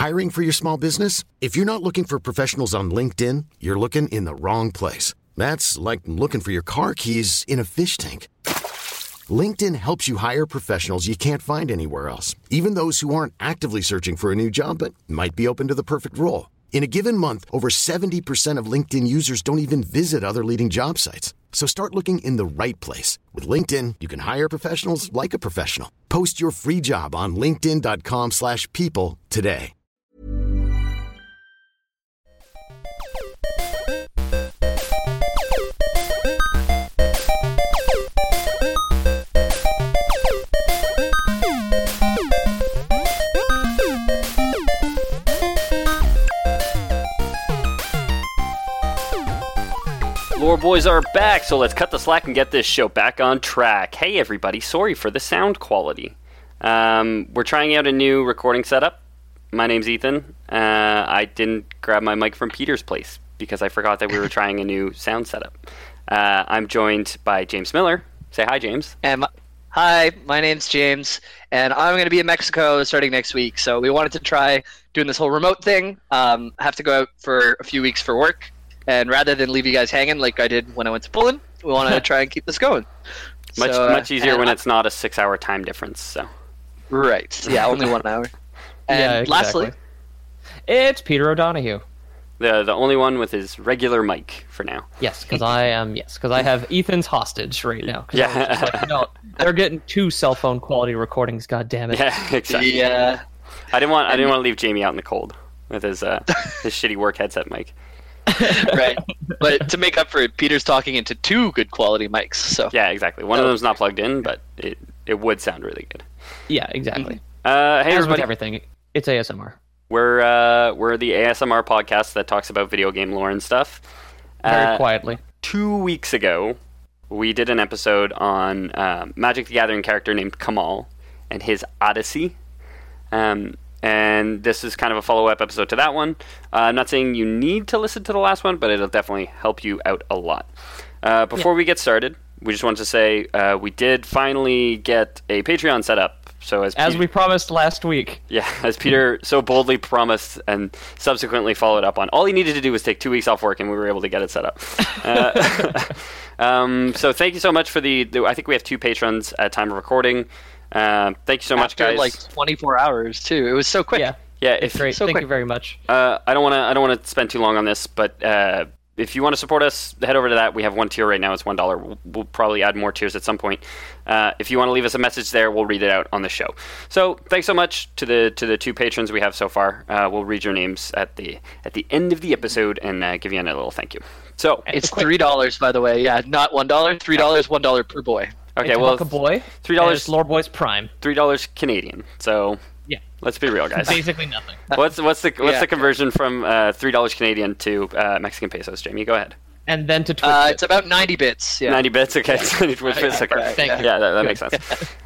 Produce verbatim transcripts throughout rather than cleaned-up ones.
Hiring for your small business? If you're not looking for professionals on LinkedIn, you're looking in the wrong place. That's like looking for your car keys in a fish tank. LinkedIn helps you hire professionals you can't find anywhere else, even those who aren't actively searching for a new job but might be open to the perfect role. In a given month, over seventy percent of LinkedIn users don't even visit other leading job sites. So start looking in the right place. With LinkedIn, you can hire professionals like a professional. Post your free job on linkedin.com slash people today. Lore Boys are back, so let's cut the slack and get this show back on track. Hey everybody, sorry for the sound quality. Um, we're trying out a new recording setup. My name's Ethan. Uh, I didn't grab my mic from Peter's place because I forgot that we were trying a new sound setup. Uh, I'm joined by James Miller. Say hi, James. And my, hi, my name's James, and I'm going to be in Mexico starting next week. So we wanted to try doing this whole remote thing. Um, I have to go out for a few weeks for work. And rather than leave you guys hanging like I did when I went to Poland, we want to try and keep this going. Much so, much easier when I, it's not a six-hour time difference. So, right? Yeah, only one hour. And yeah, exactly. lastly, it's Peter O'Donoghue. The the only one with his regular mic for now. Yes, because I am. Yes, because I have Ethan's hostage right now. Yeah. Like, no, they're getting two cell phone quality recordings. God damn it. Yeah, exactly. Yeah. I didn't want I didn't want to leave Jamie out in the cold with his uh his shitty work headset mic. Right, but to make up for it, Peter's talking into two good quality mics. So yeah, exactly. One of them's not plugged in, but it it would sound really good. Yeah, exactly. Uh, hey As with everybody, everything, it's A S M R. we're uh, we're the A S M R podcast that talks about video game lore and stuff. Very Uh, quietly. Two weeks ago, we did an episode on uh, Magic the Gathering character named Kamal and his Odyssey. Um, And this is kind of a follow-up episode to that one. Uh, I'm not saying you need to listen to the last one, but it'll definitely help you out a lot. Uh, before Yeah. we get started, we just wanted to say uh, we did finally get a Patreon set up. So as As Peter, we promised last week. yeah, as Peter so boldly promised and subsequently followed up on, all he needed to do was take two weeks off work, and we were able to get it set up. Uh, um, so thank you so much for the, the. I think we have two patrons at time of recording. Uh, thank you so much, after guys. like twenty-four hours too. It was so quick. Yeah. Yeah, It's if great. so Thank quick. you very much. Uh, I don't want to. I don't want to spend too long on this, but uh, if you want to support us, head over to that. We have one tier right now. It's one dollar. We'll, we'll probably add more tiers at some point. Uh, if you want to leave us a message there, we'll read it out on the show. So thanks so much to the to the two patrons we have so far. Uh, we'll read your names at the at the end of the episode and uh, give you a little thank you. So It's three dollars, by the way. Yeah, not one dollar. Three dollars, one dollar per boy. okay, It's well, a boy. three dollars, Lore Boys Prime. three dollars Canadian. So Yeah. let's be real, guys. Basically nothing. What's what's the what's Yeah. the conversion from uh, three dollars Canadian to uh, Mexican pesos? Jamie, go ahead. And then to Twitch. Uh, bits. it's about ninety bits. Yeah. Ninety bits. Okay, ninety bits. Okay. Right, Thank yeah. you. Yeah, that, that makes sense.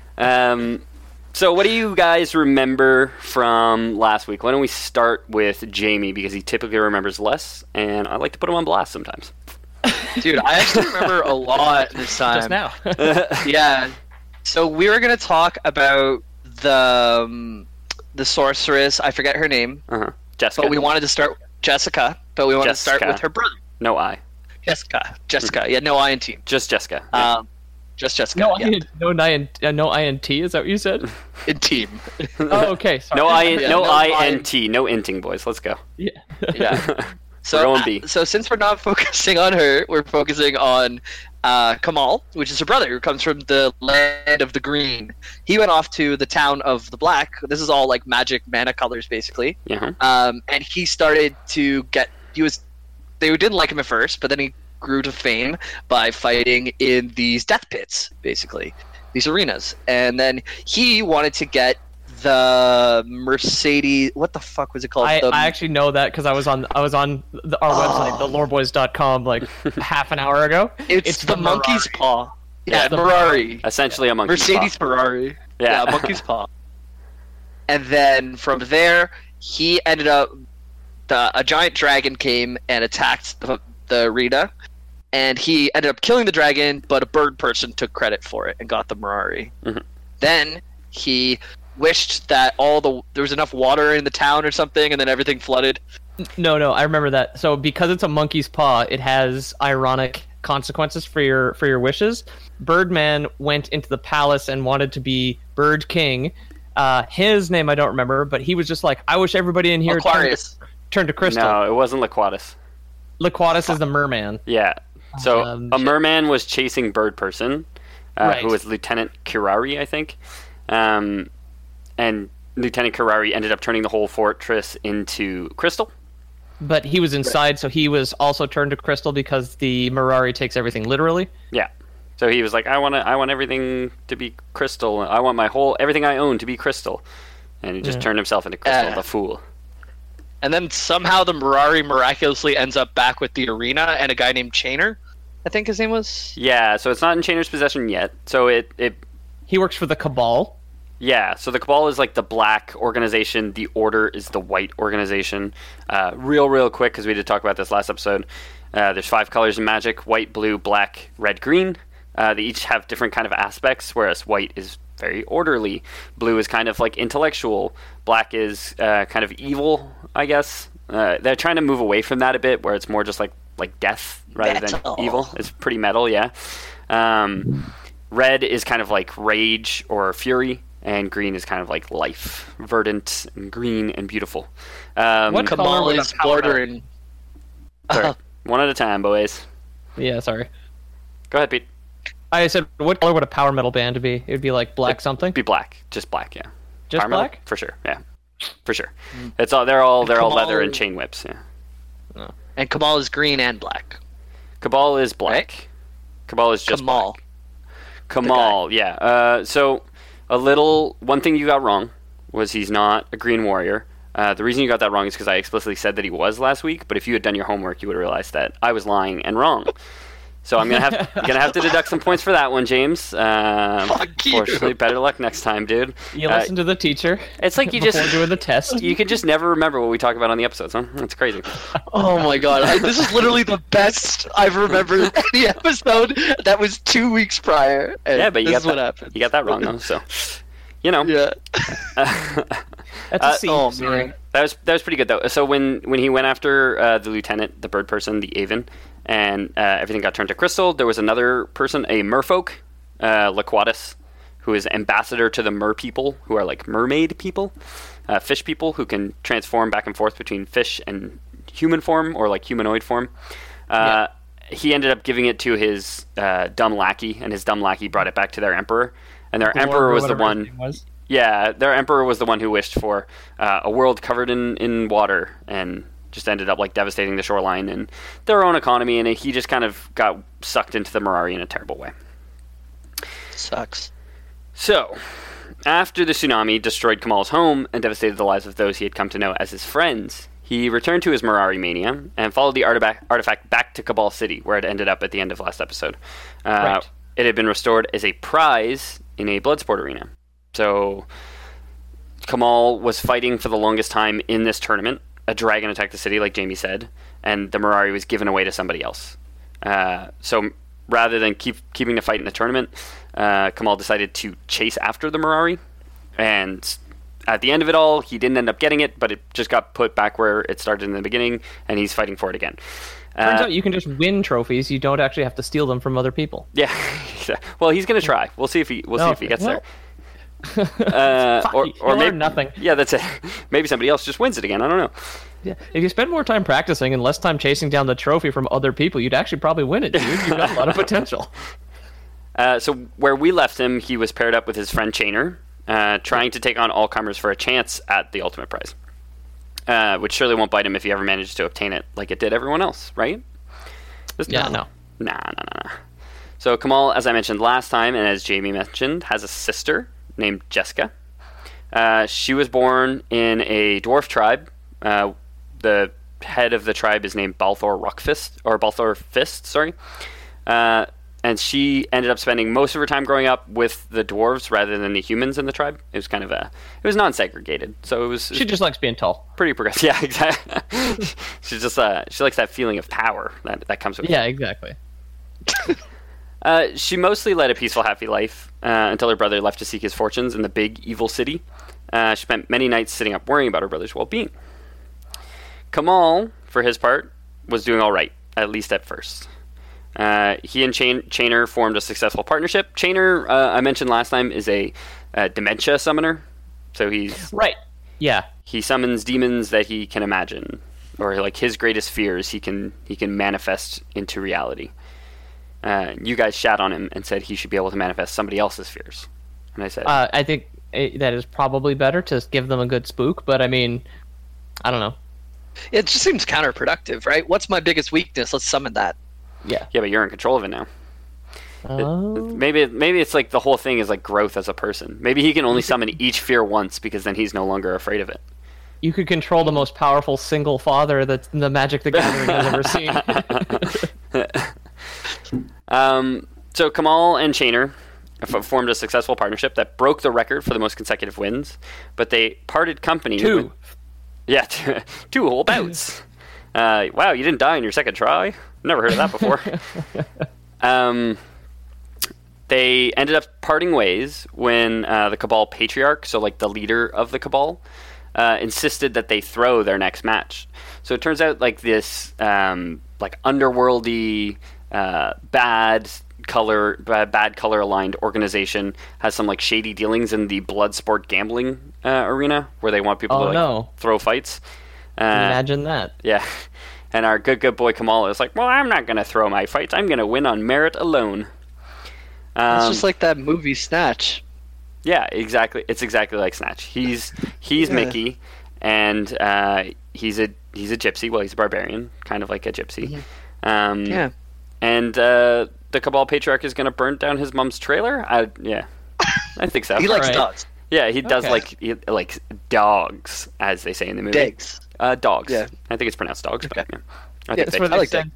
Um, so what do you guys remember from last week? Why don't we start with Jamie, because he typically remembers less, and I like to put him on blast sometimes. Dude, I actually remember a lot this time. Just now. Yeah. So we were gonna talk about the um, the sorceress. I forget her name, Uh-huh. Jessica. but we wanted to start Jessica. But we wanted to Jessica. start with her brother, No I. Jessica. Jessica. Yeah, no I in team. Just Jessica. Um, just Jessica. no, yeah. I, no, I, uh, no I N T. Is that what you said? In team. Oh, okay. Sorry. no I. yeah, no no I I- N T. No inting, boys. Let's go. Yeah. Yeah. So, We're going uh, B. so since we're not focusing on her, we're focusing on uh, Kamal, which is her brother, who comes from the land of the green. He went off to the town of the black. This is all like magic mana colors, basically. Yeah. Um, and he started to get. He was. They didn't like him at first, but then he grew to fame by fighting in these death pits, basically, these arenas. And then he wanted to get the Mercedes. What the fuck was it called? I, the, I actually know that because I was on I was on the, our website, the lore boys dot com, like half an hour ago. It's, the, monkey's Mirari. paw. Yeah, Yeah, the Ferrari. Essentially a monkey. Mercedes Ferrari. Yeah. Yeah, monkey's paw. And then from there, he ended up. The, a giant dragon came and attacked the, the arena, and he ended up killing the dragon. But a bird person took credit for it and got the Mirari. Mhm. Then he wished that all the there was enough water in the town or something, and then everything flooded. No, no, I remember that. So because it's a monkey's paw, it has ironic consequences for your for your wishes. Birdman went into the palace and wanted to be Bird King. Uh, his name I don't remember, but he was just like, I wish everybody in here Aquarius. turned to, turned to crystal. No, it wasn't Laquatus. Laquatus is the merman. Yeah. So Um, a merman was chasing Bird Person, uh, Right. who was Lieutenant Kirari, I think. Um, and Lieutenant Kirari ended up turning the whole fortress into crystal. But he was inside, so he was also turned to crystal because the Mirari takes everything literally. Yeah. So he was like, I want to, I want everything to be crystal. I want my whole, everything I own to be crystal. And he just Yeah. turned himself into crystal, Uh, the fool. And then somehow the Mirari miraculously ends up back with the arena and a guy named Chainer, I think his name was. Yeah, so it's not in Chainer's possession yet. So it, it He works for the Cabal. Yeah, so the Cabal is like the black organization. The Order is the white organization. Uh, real, real quick, because we did talk about this last episode. Uh, there's five colors in Magic: white, blue, black, red, green. Uh, they each have different kind of aspects, whereas white is very orderly. Blue is kind of like intellectual. Black is uh, kind of evil, I guess. Uh, they're trying to move away from that a bit, where it's more just like like death rather Metal. than evil. It's pretty metal, yeah. Um, red is kind of like rage or fury. And green is kind of like life, verdant and green and beautiful. Um, What color Kamal would a is power bordering. sorry, one at a time, boys. Yeah, sorry. Go ahead, Pete. I said, what color would a power metal band be? It would be like black something. Be black, just black, yeah. Just Power metal? black? For sure, yeah, for sure. It's all they're all they're all Kamal- leather and chain whips. Yeah. And Kamal is green and black. Cabal is black. Right? Cabal is just Kamal. black. Kamal, yeah. Uh, so a little one thing you got wrong was he's not a green warrior. Uh, the reason you got that wrong is because I explicitly said that he was last week. But if you had done your homework, you would have realized that I was lying and wrong. So I'm gonna have gonna have to deduct some points for that one, James. Um, Fuck you. Fortunately, better luck next time, dude. You Uh, listen to the teacher. it's like you before just doing the test. you can just never remember what we talk about on the episodes, huh? That's crazy. Oh my god, I, this is literally the best I've remembered any episode that was two weeks prior. And Yeah, but you this got is what that. happened. You got that wrong though. So, you know. Yeah. That's Uh, a C. oh, sorry. man. That was that was pretty good though. So when when he went after uh, the lieutenant, the bird person, the Avon, and uh, everything got turned to crystal, there was another person, a merfolk, uh, Laquatus, who is ambassador to the mer people, who are like mermaid people, uh, fish people who can transform back and forth between fish and human form or like humanoid form. Uh, He ended up giving it to his uh, dumb lackey, and his dumb lackey brought it back to their emperor, and their Glorb emperor or was the whatever his one. name was. Yeah, their emperor was the one who wished for uh, a world covered in, in water and just ended up like devastating the shoreline and their own economy, and he just kind of got sucked into the Mirari in a terrible way. Sucks. So, after the tsunami destroyed Kamal's home and devastated the lives of those he had come to know as his friends, he returned to his Mirari mania and followed the artifact, artifact back to Cabal City, where it ended up at the end of last episode. Uh, Right. It had been restored as a prize in a Bloodsport arena. So, Kamal was fighting for the longest time in this tournament. A dragon attacked the city, like Jamie said, and the Mirari was given away to somebody else. Uh, so, rather than keep keeping the fight in the tournament, uh, Kamal decided to chase after the Mirari, and at the end of it all, he didn't end up getting it, but it just got put back where it started in the beginning, and he's fighting for it again. Turns Uh, out you can just win trophies. You don't actually have to steal them from other people. yeah. Well, he's gonna try. We'll see if he. We'll see Oh, if he gets well, there. Uh, Fuck, or you- or you'll maybe learn nothing. Yeah, that's it. Maybe somebody else just wins it again. I don't know. Yeah. If you spend more time practicing and less time chasing down the trophy from other people, you'd actually probably win it, dude. You've got a lot of potential. Uh, so where we left him, he was paired up with his friend Chainer, uh, trying to take on all comers for a chance at the ultimate prize, uh, which surely won't bite him if he ever manages to obtain it, like it did everyone else, right? This- Yeah, no. Nah, nah, nah, nah. So Kamal, as I mentioned last time, and as Jamie mentioned, has a sister named Jessica. Uh, she was born in a dwarf tribe. Uh, the head of the tribe is named Balthor Rockfist, or Balthor Fist, sorry. Uh, and she ended up spending most of her time growing up with the dwarves rather than the humans in the tribe. It was kind of a, it was non-segregated, so it was, it She was just likes being tall. pretty progressive. Yeah, exactly. She's just, uh, she likes that feeling of power that that comes with it. Yeah, exactly. Uh, she mostly led a peaceful, happy life uh, until her brother left to seek his fortunes in the big, evil city. Uh, she spent many nights sitting up worrying about her brother's well-being. Kamal, for his part, was doing all right, at least at first. Uh, he and Chain- Chainer formed a successful partnership. Chainer, uh, I mentioned last time, is a uh, dementia summoner. So he's... Right. Yeah. He summons demons that he can imagine. Or like his greatest fears he can he can manifest into reality. Uh, you guys shat on him and said he should be able to manifest somebody else's fears. And I said... Uh, I think it, that is probably better to give them a good spook, but I mean, I don't know. It just seems counterproductive, right? What's my biggest weakness? Let's summon that. Yeah. Yeah, but you're in control of it now. Oh. It, maybe maybe it's like the whole thing is like growth as a person. Maybe he can only summon each fear once because then he's no longer afraid of it. You could control the most powerful single father that the Magic the Gathering has ever seen. um, so Kamal and Chainer f- formed a successful partnership that broke the record for the most consecutive wins, but they parted company. Two. With, yeah, two, two whole bouts. Uh, wow, you didn't die in your second try? Never heard of that before. um, they ended up parting ways when uh, the Cabal Patriarch, so like the leader of the Cabal, uh, insisted that they throw their next match. So it turns out like this um, like underworldy, uh, bad color, bad, bad color aligned organization has some like shady dealings in the blood sport gambling uh, arena where they want people Oh, to like no. throw fights. Uh, Imagine that. yeah. And our good, good boy Kamal is like, well, I'm not going to throw my fights. I'm going to win on merit alone. Um, It's just like that movie Snatch. yeah, exactly. It's exactly like Snatch. He's he's Yeah. Mickey, and uh, he's a he's a gypsy. Well, he's a barbarian, kind of like a gypsy. Um, Yeah. And uh, the Cabal Patriarch is going to burn down his mom's trailer. I, yeah, I think so. He likes Alright. dogs. yeah, he does Okay. like he, like dogs, as they say in the movie. Digs. Uh, dogs. Yeah. I think it's pronounced dogs. But, Okay. yeah. I Yeah, think that's they- where They like said-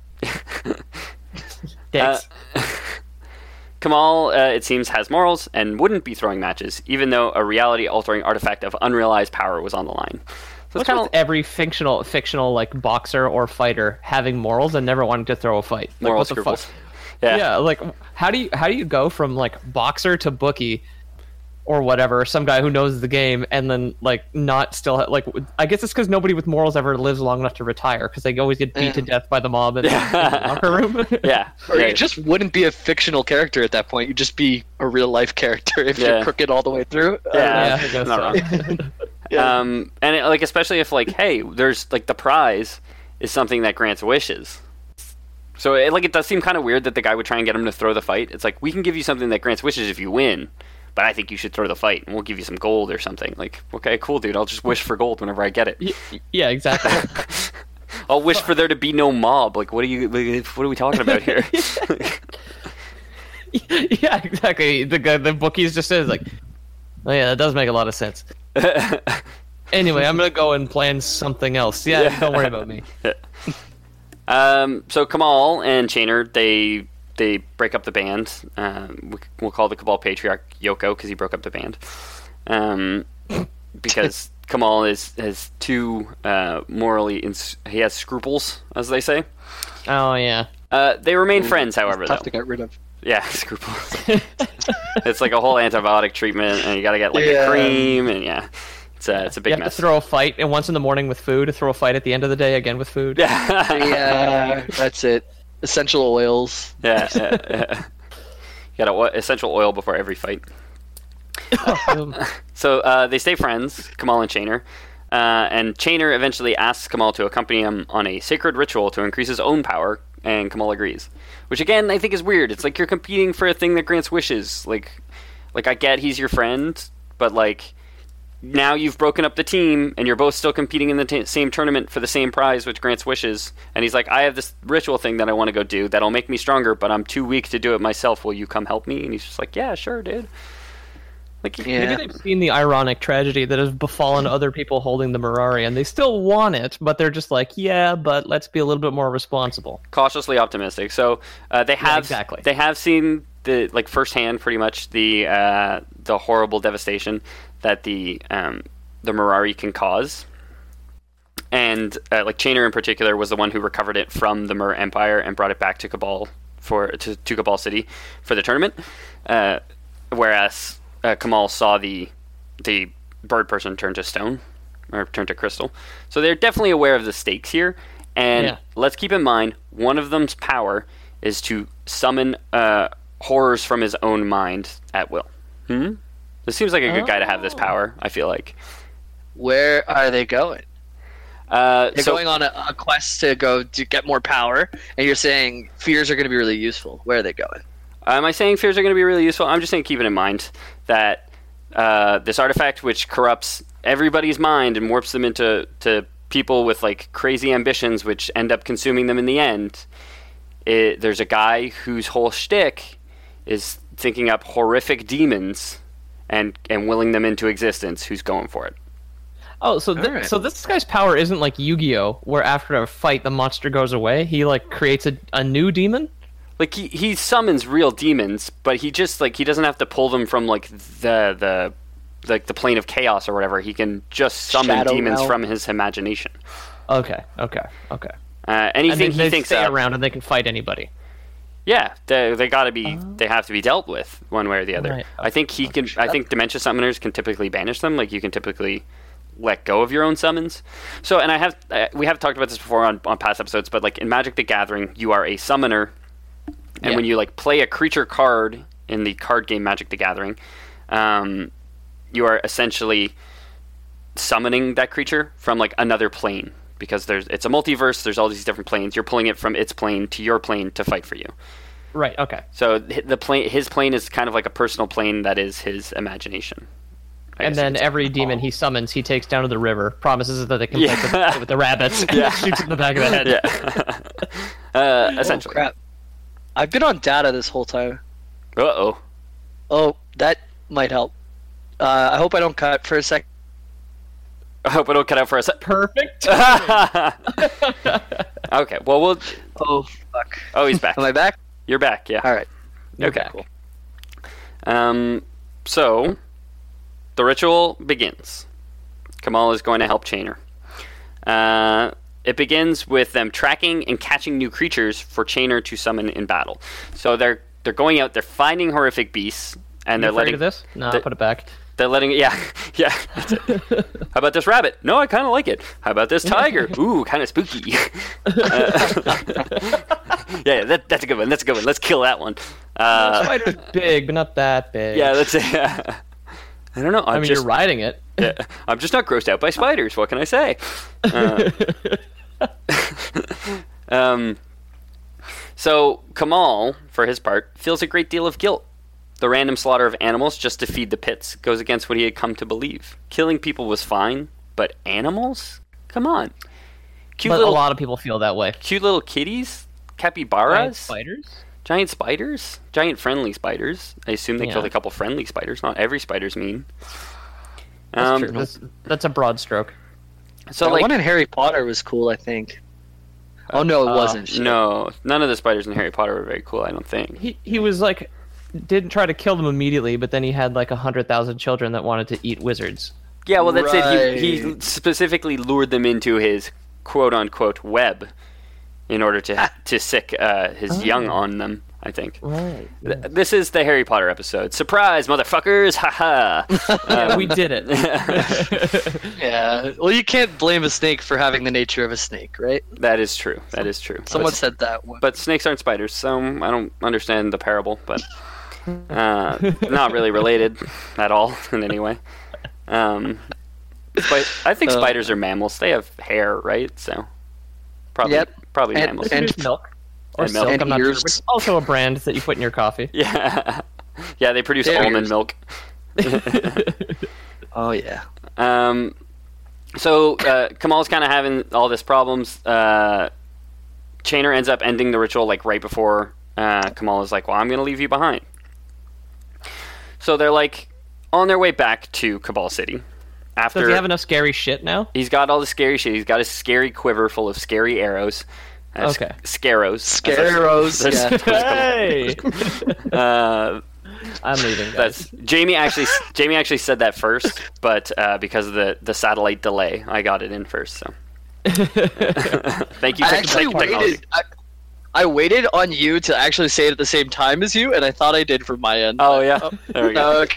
Uh, Dicks. Kamal, uh, it seems, has morals and wouldn't be throwing matches, even though a reality-altering artifact of unrealized power was on the line. So it's What's kind with of every fictional, fictional like boxer or fighter having morals and never wanting to throw a fight? Like, moral what the scruples. fuck? Yeah. Yeah, like how do you how do you go from like boxer to bookie or whatever, some guy who knows the game, and then like not still ha- like I guess it's because nobody with morals ever lives long enough to retire because they always get beat Yeah. to death by the mob in, in the locker room. yeah. Or yeah. you just wouldn't be a fictional character at that point. You'd just be a real life character if Yeah. you're crooked all the way through. Uh, Yeah. yeah, I guess Not so. Yeah. Um, and it, like especially if like, hey, there's like the prize is something that grants wishes. So it, like it does seem kind of weird that the guy would try and get him to throw the fight. It's like we can give you something that grants wishes if you win, but I think you should throw the fight and we'll give you some gold or something. Like, okay, cool, dude. I'll just wish for gold whenever I get it. Y- yeah, exactly. I'll wish for there to be no mob. Like, what are you? Like, what are we talking about here? Yeah, exactly. The guy, the bookies just says like, oh yeah, that does make a lot of sense. Anyway, I'm gonna go and plan something else. Yeah, Yeah. don't worry about me. Um, so Kamal and Chainer, they they break up the band. Um, we, we'll call the Cabal Patriarch Yoko because he broke up the band. Um, because Kamal is has too uh, morally ins- he has scruples, as they say. Oh yeah. Uh, they remain friends, however. Tough Though. to get rid of. Yeah, scruples. It's like a whole antibiotic treatment, and you got to get like Yeah. a cream, and yeah, it's a it's a You big have to mess. throw a fight, and once in the morning with food, throw a fight at the end of the day again with food. yeah, Yeah, that's it. Essential oils. yeah, yeah, yeah. You got to essential oil before every fight. Um, So uh, they stay friends, Kamal and Chainer. Uh, and Chainer eventually asks Kamal to accompany him on a sacred ritual to increase his own power, and Kamal agrees. Which again, I think is weird. It's like you're competing for a thing that grants wishes. Like, like I get he's your friend, but like now you've broken up the team, and you're both still competing in the t- same tournament for the same prize, which grants wishes. And he's like, I have this ritual thing that I want to go do that'll make me stronger, but I'm too weak to do it myself. Will you come help me? And he's just like, yeah, sure, dude. Like, Yeah. Maybe they've seen the ironic tragedy that has befallen other people holding the Mirari, and they still want it, but they're just like, yeah, but let's be a little bit more responsible. cautiously optimistic. So uh, they have exactly. they have seen the like firsthand, pretty much the uh, the horrible devastation that the um, the Mirari can cause. And uh, like Chainer in particular was the one who recovered it from the Mir Empire and brought it back to Cabal for to, to Cabal City for the tournament. Uh, whereas uh, Kamal saw the the bird person turn to stone or turn to crystal. So they're definitely aware of the stakes here. And Yeah. let's keep in mind, one of them's power is to summon uh, horrors from his own mind at will. Hmm? This seems like a good guy to have this power, I feel like. Where are they going? Uh, They're so, going on a, a quest to go to get more power, and you're saying fears are going to be really useful. Where are they going? am I saying fears are going to be really useful? I'm just saying keep it in mind that uh, this artifact, which corrupts everybody's mind and warps them into to people with like crazy ambitions, which end up consuming them in the end. It, there's a guy whose whole shtick is thinking up horrific demons and and willing them into existence. Who's going for it? Oh, so th- Alright. so this guy's power isn't like Yu-Gi-Oh, where after a fight the monster goes away. He like creates a, a new demon. Like he, he summons real demons, but he just like he doesn't have to pull them from like the the like the plane of chaos or whatever. He can just summon Shadow demons realm. from his imagination. Okay, okay, okay. Uh, anything and they, he they thinks stay up, around and they can fight anybody. yeah, they they got to be they have to be dealt with one way or the other. Right. I think he can. I think dementia summoners can typically banish them. Like you can typically let go of your own summons. So, and I have uh, we have talked about this before on on past episodes, but like in Magic the Gathering, you are a summoner. And Yeah. when you like play a creature card in the card game Magic the Gathering, um, you are essentially summoning that creature from like another plane because there's it's a multiverse. There's all these different planes. You're pulling it from its plane to your plane to fight for you. Right. Okay. So h- the plane, his plane is kind of like a personal plane that is his imagination. I And guess then you could every say. demon he summons, he takes down to the river, promises that they can Yeah. play with the rabbits, and Yeah. shoots it in the back of the head. Yeah. uh, essentially. Oh, crap. I've been on data this whole time. Uh oh. Oh, that might help. Uh, I hope I don't cut for a sec. I hope I don't cut out for a sec. Perfect. Okay. Well, we'll. Oh, fuck. Oh, he's back. Am I back? You're back. Yeah. All right. Okay. back. Cool. Um, so, the ritual begins. Kamal is going to help Chainer. Uh, it begins with them tracking and catching new creatures for Chainer to summon in battle. So they're they're going out, they're finding horrific beasts, and You they're afraid letting of this? No, the- put it back. they're letting yeah yeah. That's it. How about this rabbit? No, I kind of like it. How about this tiger? Ooh, kind of spooky. Uh, yeah, that, that's a good one. That's a good one. Let's kill that one. Uh, Spider's big, but not that big. yeah, that's it. I don't know. I'm I mean, just you're riding it. yeah, I'm just not grossed out by spiders. What can I say? Uh, um, so Kamal, for his part, feels a great deal of guilt. The random slaughter of animals just to feed the pits goes against what he had come to believe. Killing people was fine, but animals? Come on. Cute But little, a lot of people feel that way. cute little kitties? Giant Capybaras? spiders? Giant spiders? Giant friendly spiders. I assume they Yeah. killed a couple friendly spiders. Not every spider's mean. That's Um, true. That's, that's a broad stroke. So that like, one in Harry Potter was cool, I think. Oh, no, it Uh, wasn't. Shit. no, none of the spiders in Harry Potter were very cool, I don't think. He he was like, didn't try to kill them immediately, but then he had like a hundred thousand children that wanted to eat wizards. Yeah, well, that's it. He, he Right. specifically lured them into his quote-unquote web in order to to sick uh, his young on them, I think. Right. Th- This is the Harry Potter episode. Surprise, motherfuckers! Ha ha! Yeah, we did it. Yeah. Well, you can't blame a snake for having the nature of a snake, right? That is true. That is true. Someone But- said that one. But snakes aren't spiders, so I don't understand the parable, but uh, not really related at all in any way. Um, spi- I think Uh, spiders are mammals. They have hair, right? So probably Yep. probably And- mammals. and- Produce milk or and milk. silk. And I'm not sure. ears. Which is also a brand that you put in your coffee. yeah, yeah. They produce There almond is. milk. Oh, yeah. Um, so uh, Kamal's kind of having all this problems. Uh, Chainer ends up ending the ritual like right before uh, Kamal is like, "Well, I'm going to leave you behind." So they're like on their way back to Cabal City. After Does he have enough scary shit now? he's got all the scary shit, he's got his scary quiver full of scary arrows. Uh, s- Okay. Scaros. Scaros, That's- yeah. Hey, Uh, I'm leaving. That's Guys. Jamie actually. Jamie actually said that first, but uh, because of the, the satellite delay, I got it in first. So thank you. I tech- actually tech- technology. waited. I, I waited on you to actually say it at the same time as you, and I thought I did from my end. Oh yeah, there we go. Okay.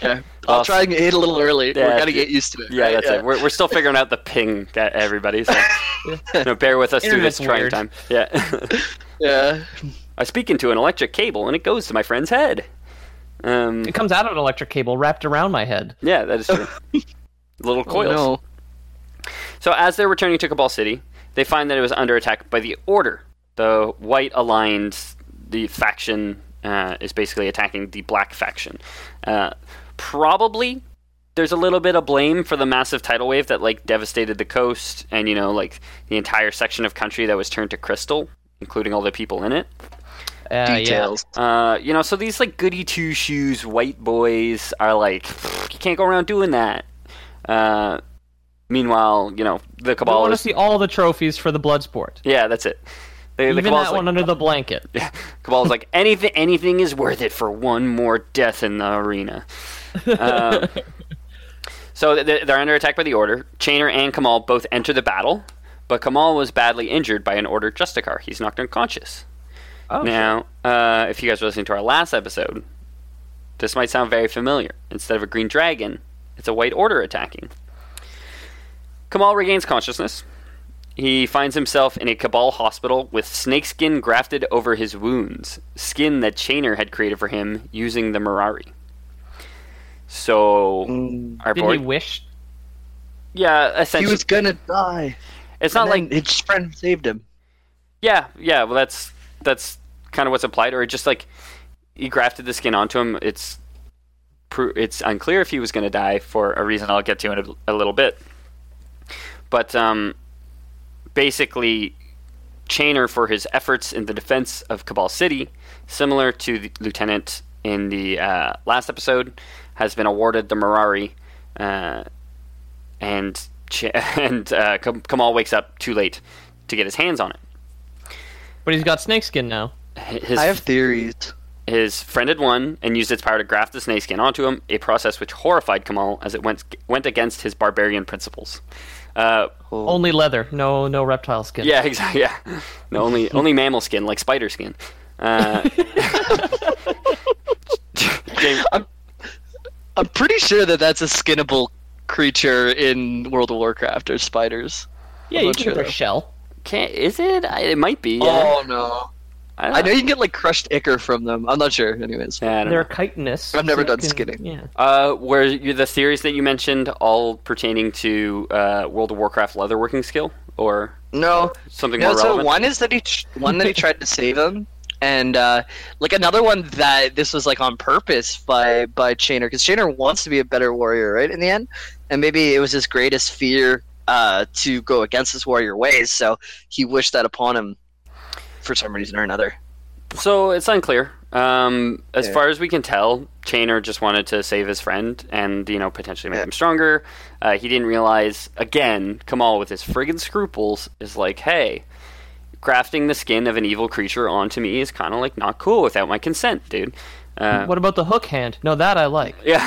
I'll try and hit a little early. Yeah, We're gonna get used to it. Yeah, right? that's yeah. it. We're we're still figuring out the ping, uh, everybody. So you know, bear with us through this Internet's trying weird. time. Yeah. Yeah. I speak into an electric cable and it goes to my friend's head. Um, It comes out of an electric cable wrapped around my head. yeah, that is true. Little Oh, coils. no. So as they're returning to Cabal City, they find that it was under attack by the Order. The white aligned, the faction uh, is basically attacking the black faction. Uh, probably there's a little bit of blame for the massive tidal wave that like devastated the coast and, you know, like the entire section of country that was turned to crystal, including all the people in it. Uh, Details. Uh, you know, so these like goody two shoes white boys are like, you can't go around doing that. Uh, meanwhile, you know, the Yeah. I Cabal want to is, see all the trophies for the Bloodsport. yeah, that's it. The, the Even Cabal's that like, one under the blanket. yeah, Cabal's like anything, anything is worth it for one more death in the arena. Um, so th- they're under attack by the Order. Chainer and Kamal both enter the battle, but Kamal was badly injured by an Order Justicar. He's knocked unconscious. Oh, Now, uh, if you guys were listening to our last episode, this might sound very familiar. Instead of a green dragon, it's a white Order attacking. Kamal regains consciousness. He finds himself in a Cabal hospital with snakeskin grafted over his wounds, skin that Chainer had created for him using the Mirari. So, Mm. our Did boy, he wish? yeah, He essentially, was gonna die. it's not and like, then his friend saved him. yeah, yeah. Well, that's that's kind of what's implied, or just like he grafted the skin onto him. It's pr- it's unclear if he was going to die for a reason I'll get to in a, a little bit. But um, basically, Chainer, for his efforts in the defense of Cabal City, similar to the lieutenant in the uh, last episode, has been awarded the Mirari, uh, and Ch- and uh, Kam- Kamal wakes up too late to get his hands on it. But he's got snakeskin now. His, I have theories. his friend had won and used its power to graft the snakeskin onto him, a process which horrified Kamal as it went went against his barbarian principles. Uh, Only leather, no no reptile skin. yeah, exactly. Yeah, no, only only mammal skin, like spider skin. Uh, James, I'm, I'm pretty sure that that's a skinnable creature in World of Warcraft or spiders. yeah, I'm you not can sure, get their though. shell. can't, is it? I, it might be. Yeah. Oh no! I, don't I know you can get like crushed ichor from them. I'm not sure. Anyways, Yeah, I don't They're know. chitinous. I've never so you done can- skinning. Yeah. Uh, were you, the theories that you mentioned all pertaining to uh, World of Warcraft leatherworking skill, or no. something No, more so relevant? one is that he tr- one that he tried to save him, and uh, like another one that this was like on purpose by by Chainer, because Chainer wants to be a better warrior, right? In the end, and maybe it was his greatest fear uh, to go against his warrior ways, so he wished that upon him for some reason or another. So it's unclear. Um, as Yeah. far as we can tell, Chainer just wanted to save his friend and, you know, potentially make Yeah. him stronger. Uh, he didn't realize, again, Kamal with his friggin' scruples is like, hey, grafting the skin of an evil creature onto me is kind of like not cool without my consent, dude. Uh, What about the hook hand? No, that I like. yeah,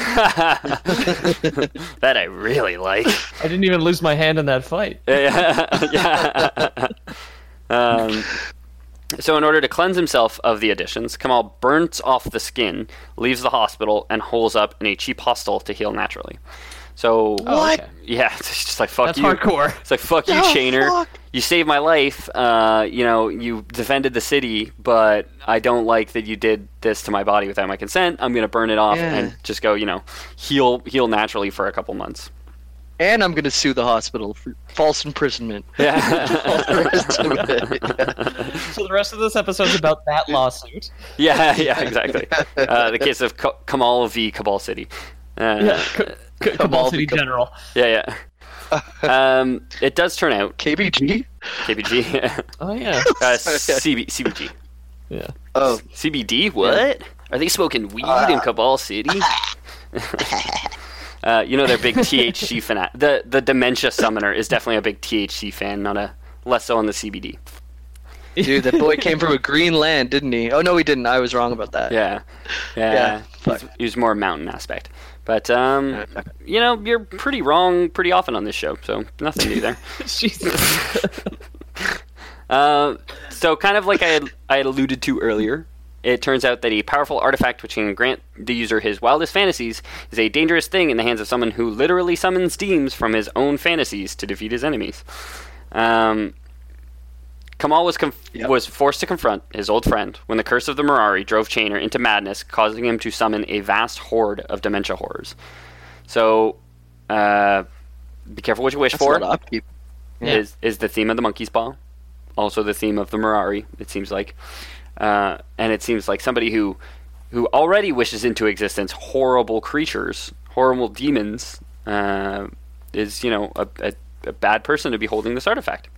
that I really like. I didn't even lose my hand in that fight. yeah. yeah. um, so in order to cleanse himself of the additions, Kamal burns off the skin, leaves the hospital, and holes up in a cheap hostel to heal naturally. So What? okay. yeah, it's just like fuck That's you. hardcore. It's like fuck you, Oh, Chainer. fuck. You saved my life. Uh, you know, you defended the city, but I don't like that you did this to my body without my consent. I'm gonna burn it off Yeah. and just go, you know, heal heal naturally for a couple months. And I'm gonna sue the hospital for false imprisonment. Yeah. All the rest of it, yeah. So the rest of this episode's about that lawsuit. Yeah, yeah, exactly. Uh, the case of Ka- Kamal v. Cabal City. Uh, Yeah, C- C- Cabal City Cabal- General. yeah, yeah. Um, it does turn out K B G. K B G, Oh yeah. uh, C B, C B G, Yeah. Oh, C B D. What? Are they smoking weed Uh. in Cabal City? uh, you know they're big T H C fan. The the Dementia Summoner is definitely a big T H C fan, not a less so on the C B D. dude, that boy came from a green land, didn't he? Oh no, he didn't. I was wrong about that. Yeah, yeah. Yeah, He's, he was more mountain aspect. But um, Okay. you know, you're pretty wrong pretty often on this show, so nothing new there. Jesus. Uh, so kind of like I had, I had alluded to earlier, it turns out that a powerful artifact which can grant the user his wildest fantasies is a dangerous thing in the hands of someone who literally summons demons from his own fantasies to defeat his enemies. Um, Kamal was conf- Yep. was forced to confront his old friend when the curse of the Mirari drove Chainer into madness, causing him to summon a vast horde of dementia horrors. So, uh, be careful what you wish That's a for. lot of upkeep. Yeah. Is is the theme of the Monkey's Paw, also the theme of the Mirari. It seems like, uh, and it seems like somebody who who already wishes into existence horrible creatures, horrible demons, uh, is you know a, a, a bad person to be holding this artifact.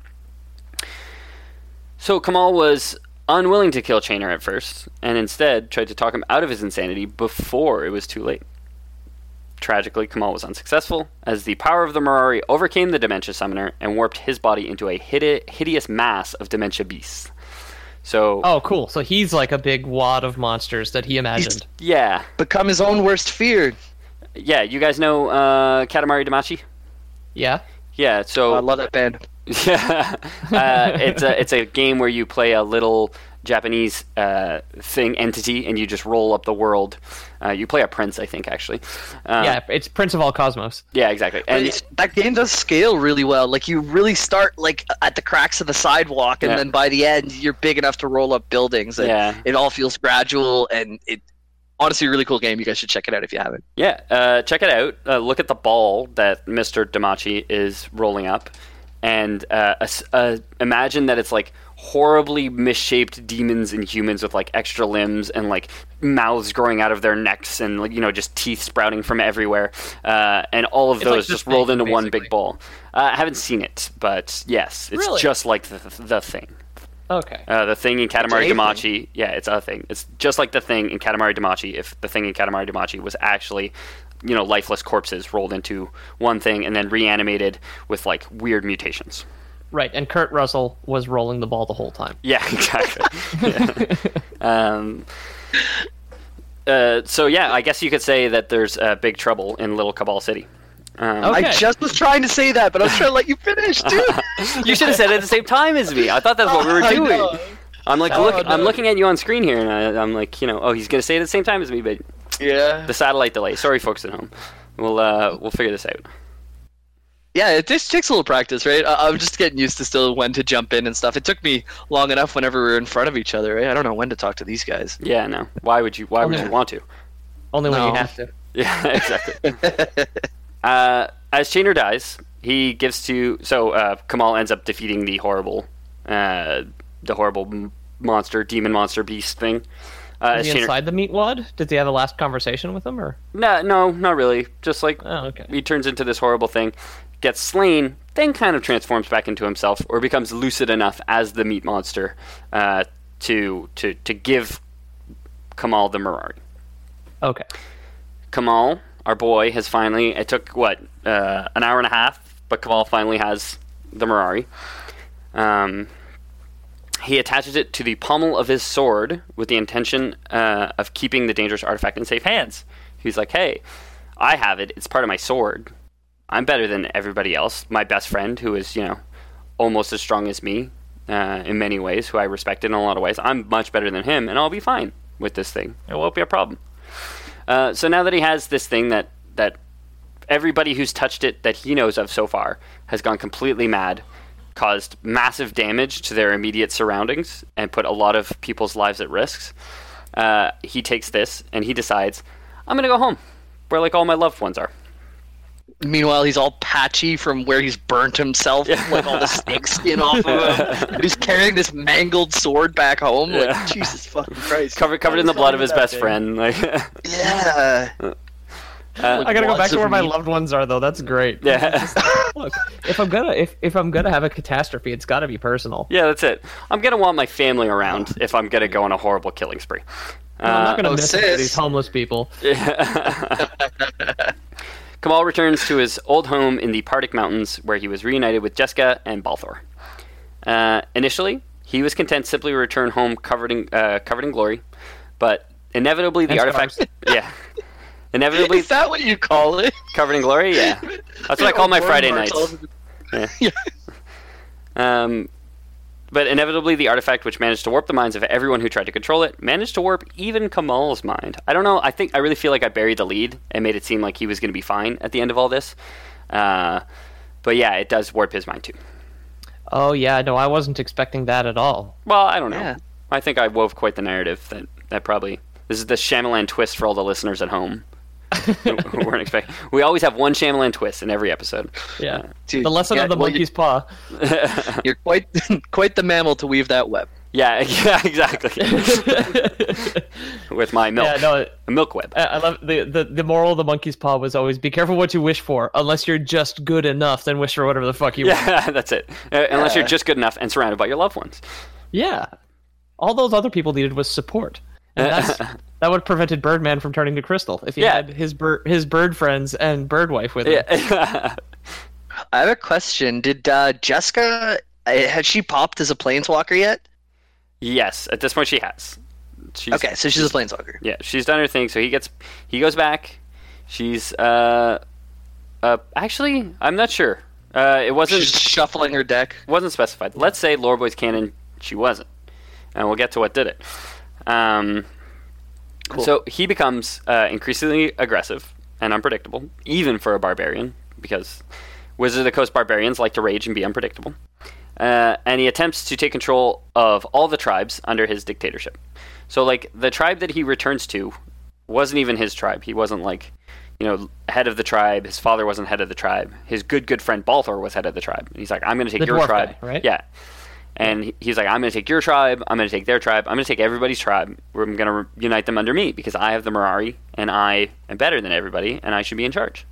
So Kamal was unwilling to kill Chainer at first, and instead tried to talk him out of his insanity before it was too late. Tragically, Kamal was unsuccessful, as the power of the Mirari overcame the Dementia Summoner and warped his body into a hide- hideous mass of Dementia beasts. So, Oh, cool. So he's like a big wad of monsters that he imagined. yeah. Become his own worst fear. Yeah, you guys know uh, Katamari Damacy? Yeah. Yeah, so... Oh, I love that band. Yeah, uh, it's a it's a game where you play a little Japanese uh, thing entity, and you just roll up the world. Uh, you play a prince, I think, actually. Uh, Yeah, it's Prince of all Cosmos. yeah, exactly. And And it's- that game does scale really well. Like you really start like at the cracks of the sidewalk, and Yeah. then by the end, you're big enough to roll up buildings. And Yeah. it all feels gradual, and it honestly a really cool game. You guys should check it out if you haven't. yeah, uh, check it out. Uh, look at the ball that Mister Damacy is rolling up, and uh, as- uh, imagine that it's like horribly misshaped demons and humans with like extra limbs and like mouths growing out of their necks and like you know just teeth sprouting from everywhere, uh, and all of It's like those The just rolled Thing, into one basically. big ball. Uh, I haven't seen it, but yes, it's Really? just like the, the thing. Okay. Uh, the thing in Katamari It's a Damacy, yeah, it's a thing. It's just like the thing in Katamari Damacy. If the thing in Katamari Damacy was actually, you know, lifeless corpses rolled into one thing and then reanimated with like weird mutations. Right, and Kurt Russell was rolling the ball the whole time. Yeah, exactly. Yeah. Um, uh, so yeah, I guess you could say that there's uh, big trouble in Little Cabal City. Um, Okay. I just was trying to say that, but I was trying to let you finish, dude. You should have said it at the same time as me. I thought that's what we were I doing. know. I'm like, Oh, look, I'm no. looking at you on screen here, and I, I'm like, you know, oh, he's gonna say it at the same time as me, but Yeah. the satellite delay. Sorry, folks at home. We'll uh, we'll figure this out. Yeah, it just takes a little practice, right? I- I'm just getting used to still when to jump in and stuff. It took me long enough whenever we were in front of each other, right? I don't know when to talk to these guys. Yeah, no. Why would you? Why would Yeah. you want to? Only when you No. have to. Yeah, exactly. uh, as Chainer dies, he gives to so uh, Kamal ends up defeating the horrible, uh, the horrible m- monster, demon monster beast thing. Uh, Is as he Chainer- inside the meat wad? Did he have a last conversation with him, or? no, no, not really. Just like Oh, okay. he turns into this horrible thing, gets slain, then kind of transforms back into himself, or becomes lucid enough as the meat monster uh, to to to give Kamal the Mirari. Okay. Kamal, our boy, has finally. It took what uh, an hour and a half, but Kamal finally has the Mirari. Um, he attaches it to the pommel of his sword with the intention uh, of keeping the dangerous artifact in safe hands. He's like, "Hey, I have it. It's part of my sword. I'm better than everybody else. My best friend, who is you know almost as strong as me uh, in many ways, who I respect in a lot of ways. I'm much better than him, and I'll be fine with this thing. It won't be a problem." Uh, so now that he has this thing that, that everybody who's touched it that he knows of so far has gone completely mad, caused massive damage to their immediate surroundings, and put a lot of people's lives at risk, uh, he takes this and he decides, I'm going to go home, where like all my loved ones are. Meanwhile, he's all patchy from where he's burnt himself, like all the snake skin off of him. And he's carrying this mangled sword back home. Yeah. Like, Jesus fucking Christ. Covered, covered in the blood of his that best thing. friend. Like, Yeah. uh, I gotta go Wads back to of where my meat. loved ones are, though. That's great. yeah. Look, if I'm gonna if, if I'm gonna have a catastrophe, it's got to be personal. Yeah, that's it. I'm going to want my family around if I'm going to go on a horrible killing spree. No, I'm not gonna oh, miss it for sis. these homeless people. Kamal returns to his old home in the Pardic Mountains, where he was reunited with Jessica and Balthor. Uh, initially, he was content simply to return home covered in uh, covered in glory, but inevitably the And artifact, scars. yeah, inevitably Is that what you call it? covered in glory, yeah. That's what I call my Friday nights. Yeah. Um, but inevitably, the artifact, which managed to warp the minds of everyone who tried to control it, managed to warp even Kamal's mind. I don't know. I think I really feel like I buried the lead and made it seem like he was going to be fine at the end of all this. Uh, but yeah, it does warp his mind too. Oh yeah, no, I wasn't expecting that at all. Well, I don't know. Yeah. I think I wove quite the narrative that that probably this is the Shyamalan twist for all the listeners at home. who weren't expecting. We always have one Shyamalan twist in every episode. Yeah, Dude, the lesson yeah, of the well, monkey's paw. You're quite quite the mammal to weave that web. Yeah, yeah, exactly. With my milk, Yeah, no, a milk web. I I love the, the the moral of the monkey's paw was always be careful what you wish for. Unless you're just good enough, then wish for whatever the fuck you want. Yeah, that's it. Uh, unless Yeah. you're just good enough and surrounded by your loved ones. Yeah, all those other people needed was support, and that's that would have prevented Birdman from turning to Crystal if he Yeah. had his bird his bird friends and bird wife with him. Yeah. I have a question. Did uh, Jessica uh, had she popped as a planeswalker yet? Yes, at this point she has. She's, Okay, so she's a planeswalker. Yeah, she's done her thing. So he gets, he goes back. She's, uh, uh, actually, I'm not sure. Uh, it wasn't She's shuffling her deck. wasn't specified. Let's say Lore Boy's canon, she wasn't, and we'll get to what did it. Um, Cool. So he becomes uh, increasingly aggressive and unpredictable, even for a barbarian, because Wizard of the Coast barbarians like to rage and be unpredictable. Uh, and he attempts to take control of all the tribes under his dictatorship. So, like, the tribe that he returns to wasn't even his tribe. He wasn't, like, you know, head of the tribe. His father wasn't head of the tribe. His good, good friend Balthor was head of the tribe. And he's like, I'm going to take The your dwarf tribe. guy, right? Yeah. And he- he's like, I'm going to take your tribe. I'm going to take their tribe. I'm going to take everybody's tribe. I'm going to re- unite them under me because I have the Mirari and I am better than everybody and I should be in charge.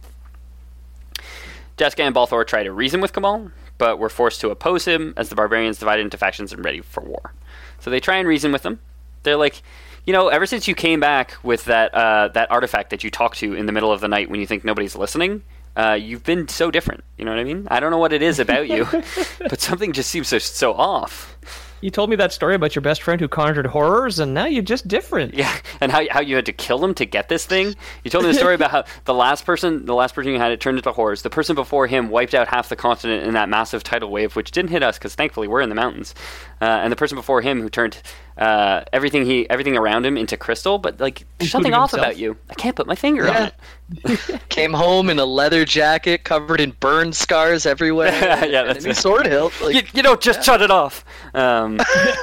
Jessica and Balthor try to reason with Kamal, but were forced to oppose him as the barbarians divided into factions and ready for war. So they try and reason with him. They're like, you know, ever since you came back with that uh, that artifact that you talk to in the middle of the night when you think nobody's listening, uh, you've been so different. You know what I mean? I don't know what it is about you, but something just seems so so off. You told me that story about your best friend who conjured horrors, and now you're just different. Yeah, and how how you had to kill him to get this thing. You told me the story about how the last person, the last person you had, it turned into horrors. The person before him wiped out half the continent in that massive tidal wave, which didn't hit us because thankfully we're in the mountains. Uh, and the person before him who turned uh, everything he everything around him into crystal. But like, there's something Including off himself? about you. I can't put my finger on Yeah. it. Came home in a leather jacket covered in burn scars everywhere. Yeah, and that's then he it. sword hilt. Like, you, you don't just shut it off. Um,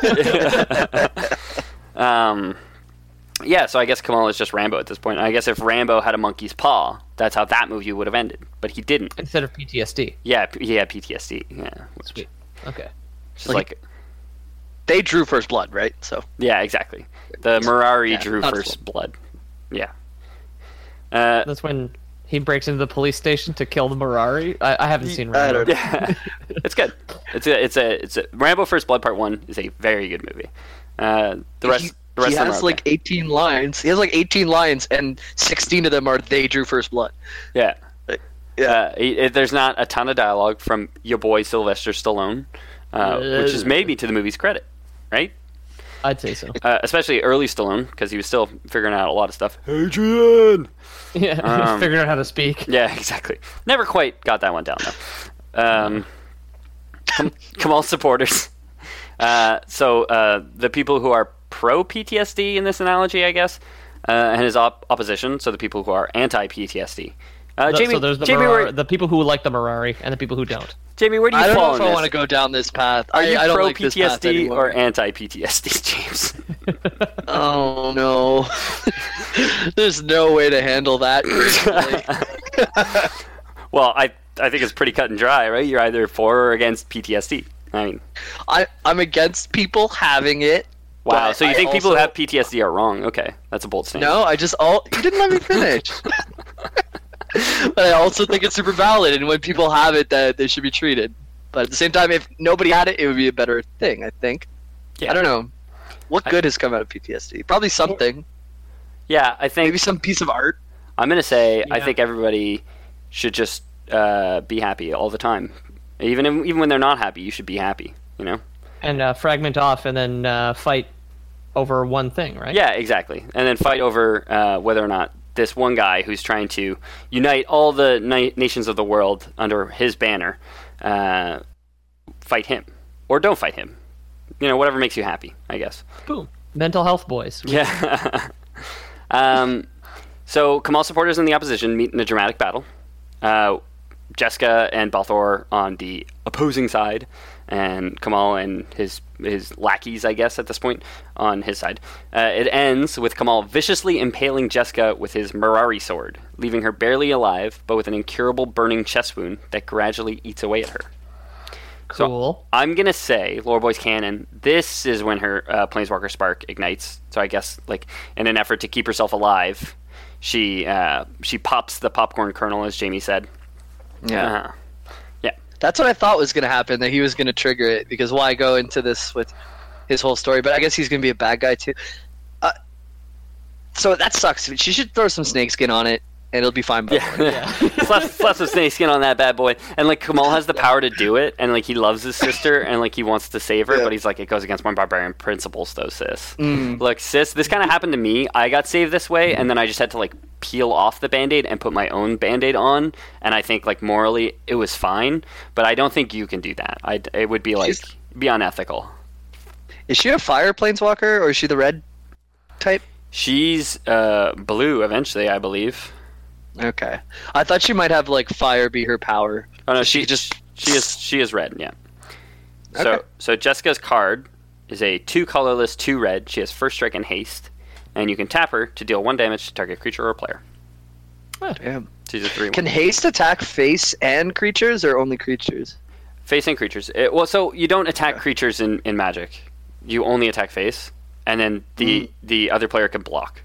um, yeah, so I guess Kamal is just Rambo at this point. I guess if Rambo had a monkey's paw, that's how that movie would have ended. But he didn't. Instead of P T S D. Yeah, p- he had P T S D. Yeah, which Sweet. Okay. is Like- like, they drew first blood, right? So yeah, exactly. The Mirari Yeah, drew not first blood. Yeah. Uh, That's when he breaks into the police station to kill the Mirari. I, I haven't seen I Rambo. don't know. yeah, it's good. It's a, it's a, it's a Rambo First Blood Part One is a very good movie. Uh, the rest, he, the rest he of them has are like okay. eighteen lines. He has like eighteen lines, and sixteen of them are they drew first blood. Yeah. Yeah. Uh, he- it- there's not a ton of dialogue from your boy Sylvester Stallone, uh, which is maybe to the movie's credit, right? I'd say so. Uh, especially early Stallone, because he was still figuring out a lot of stuff. Adrian! Yeah, Um, figuring out how to speak. Yeah, exactly. Never quite got that one down, though. Um, Kam- Kamal supporters. Uh, so uh, the people who are pro-P T S D in this analogy, I guess, uh, and his op- opposition, so the people who are anti-P T S D. Uh, The- Jamie, so there's the, Jamie, Mirari, where, the people who like the Mirari and the people who don't. Jamie, where do you I don't fall know if in I this? want to go down this path. Are I, you I don't pro like this path P T S D anymore. or anti P T S D, James? Oh no! There's no way to handle that. gracefully. Well, I I think it's pretty cut and dry, right? You're either for or against P T S D. I mean, I I'm against people having it. wow. but So you I think people who also- have P T S D are wrong? Okay, that's a bold statement. No, I just all you didn't let me finish. But I also think it's super valid, and when people have it, that they should be treated. But at the same time, if nobody had it, it would be a better thing. I think. Yeah. I don't know. What I- good has come out of P T S D? Probably something. Yeah, I think Maybe some piece of art. I'm gonna say I Yeah. think everybody should just uh, be happy all the time, even if, even when they're not happy. You should be happy. You know? And uh, fragment off and then uh, fight over one thing, right? Yeah, exactly. And then fight over uh, whether or not this one guy who's trying to unite all the na- nations of the world under his banner, uh, fight him or don't fight him. you know, whatever makes you happy, I guess. Boom. Mental health boys. Yeah. um, so Kamal supporters in the opposition meet in a dramatic battle. Uh, Jessica and Balthor on the opposing side, and Kamal and his his lackeys, I guess, at this point, on his side. Uh, it ends with Kamal viciously impaling Jessica with his Mirari sword, leaving her barely alive, but with an incurable burning chest wound that gradually eats away at her. Cool. So I'm going to say, Lore Boys canon, this is when her uh, Planeswalker Spark ignites. So I guess, like, in an effort to keep herself alive, she uh, she pops the popcorn kernel, as Jamie said. Yeah. Uh, yeah. That's what I thought was going to happen, that he was going to trigger it, because why go into this with his whole story? But I guess he's going to be a bad guy, too. Uh, so that sucks. She should throw some snakeskin on it, and it'll be fine. By Yeah. yeah. slap, slap some snakeskin on that bad boy. And, like, Kamal has the power to do it, and, like, he loves his sister, and, like, he wants to save her, Yeah. but he's like, it goes against my barbarian principles, though, sis. Mm. Look, sis, this kind of happened to me. I got saved this way, and then I just had to, like, peel off the Band-Aid and put my own Band-Aid on, and I think, like, morally it was fine, but I don't think you can do that. I, it would be, like, She's- be unethical. Is she a fire planeswalker, or is she the red type? She's uh, blue eventually, I believe. Okay. I thought she might have, like, fire be her power. Oh no, So she could just she is she is red, yeah. So Okay. so Jessica's card is a two colorless, two red. She has first strike and haste, and you can tap her to deal one damage to target creature or player. Damn. She's a three. Can haste attack face and creatures, or only creatures? Face and creatures. It, well, so you don't attack creatures in, in Magic. You only attack face, and then the Mm. the other player can block.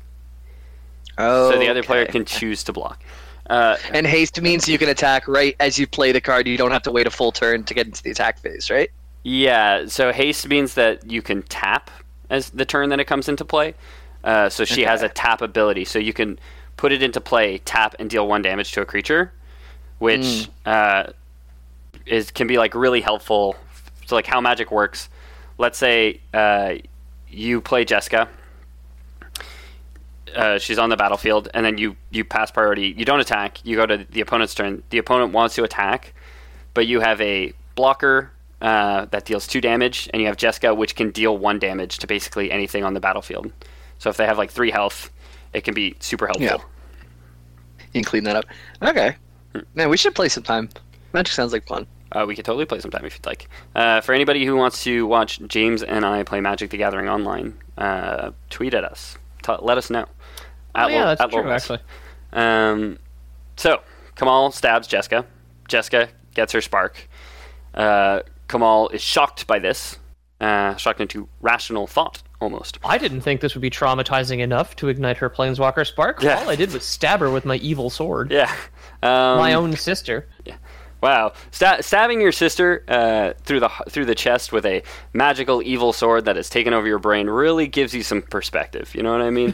Oh. So the other player can choose to block. Uh, And haste means you can attack right as you play the card. You don't have to wait a full turn to get into the attack phase, right? yeah. So haste means that you can tap as the turn that it comes into play. Uh, so she has a Okay. tap ability, so you can put it into play, tap, and deal one damage to a creature, which Mm. uh, is can be like really helpful. So like how Magic works. Let's say uh, you play Jessica. Uh, she's on the battlefield, and then you, you pass priority. You don't attack. You go to the opponent's turn. The opponent wants to attack, but you have a blocker uh, that deals two damage, and you have Jessica, which can deal one damage to basically anything on the battlefield. So if they have like three health, it can be super helpful. Yeah. You can clean that up. Okay. Man, we should play sometime. Magic sounds like fun. Uh, we could totally play sometime if you'd like. Uh, for anybody who wants to watch James and I play Magic the Gathering online, uh, tweet at us. T- let us know. Oh, At yeah, Lo- that's at true, Lorwell. actually. Um, so, Kamal stabs Jessica. Jessica gets her spark. Uh, Kamal is shocked by this. Uh, shocked into rational thought, almost. I didn't think this would be traumatizing enough to ignite her Planeswalker Spark. Yeah. All I did was stab her with my evil sword. Yeah. Um, My own sister. Wow, Sta- stabbing your sister uh, through the through the chest with a magical evil sword that has taken over your brain really gives you some perspective. You know what I mean?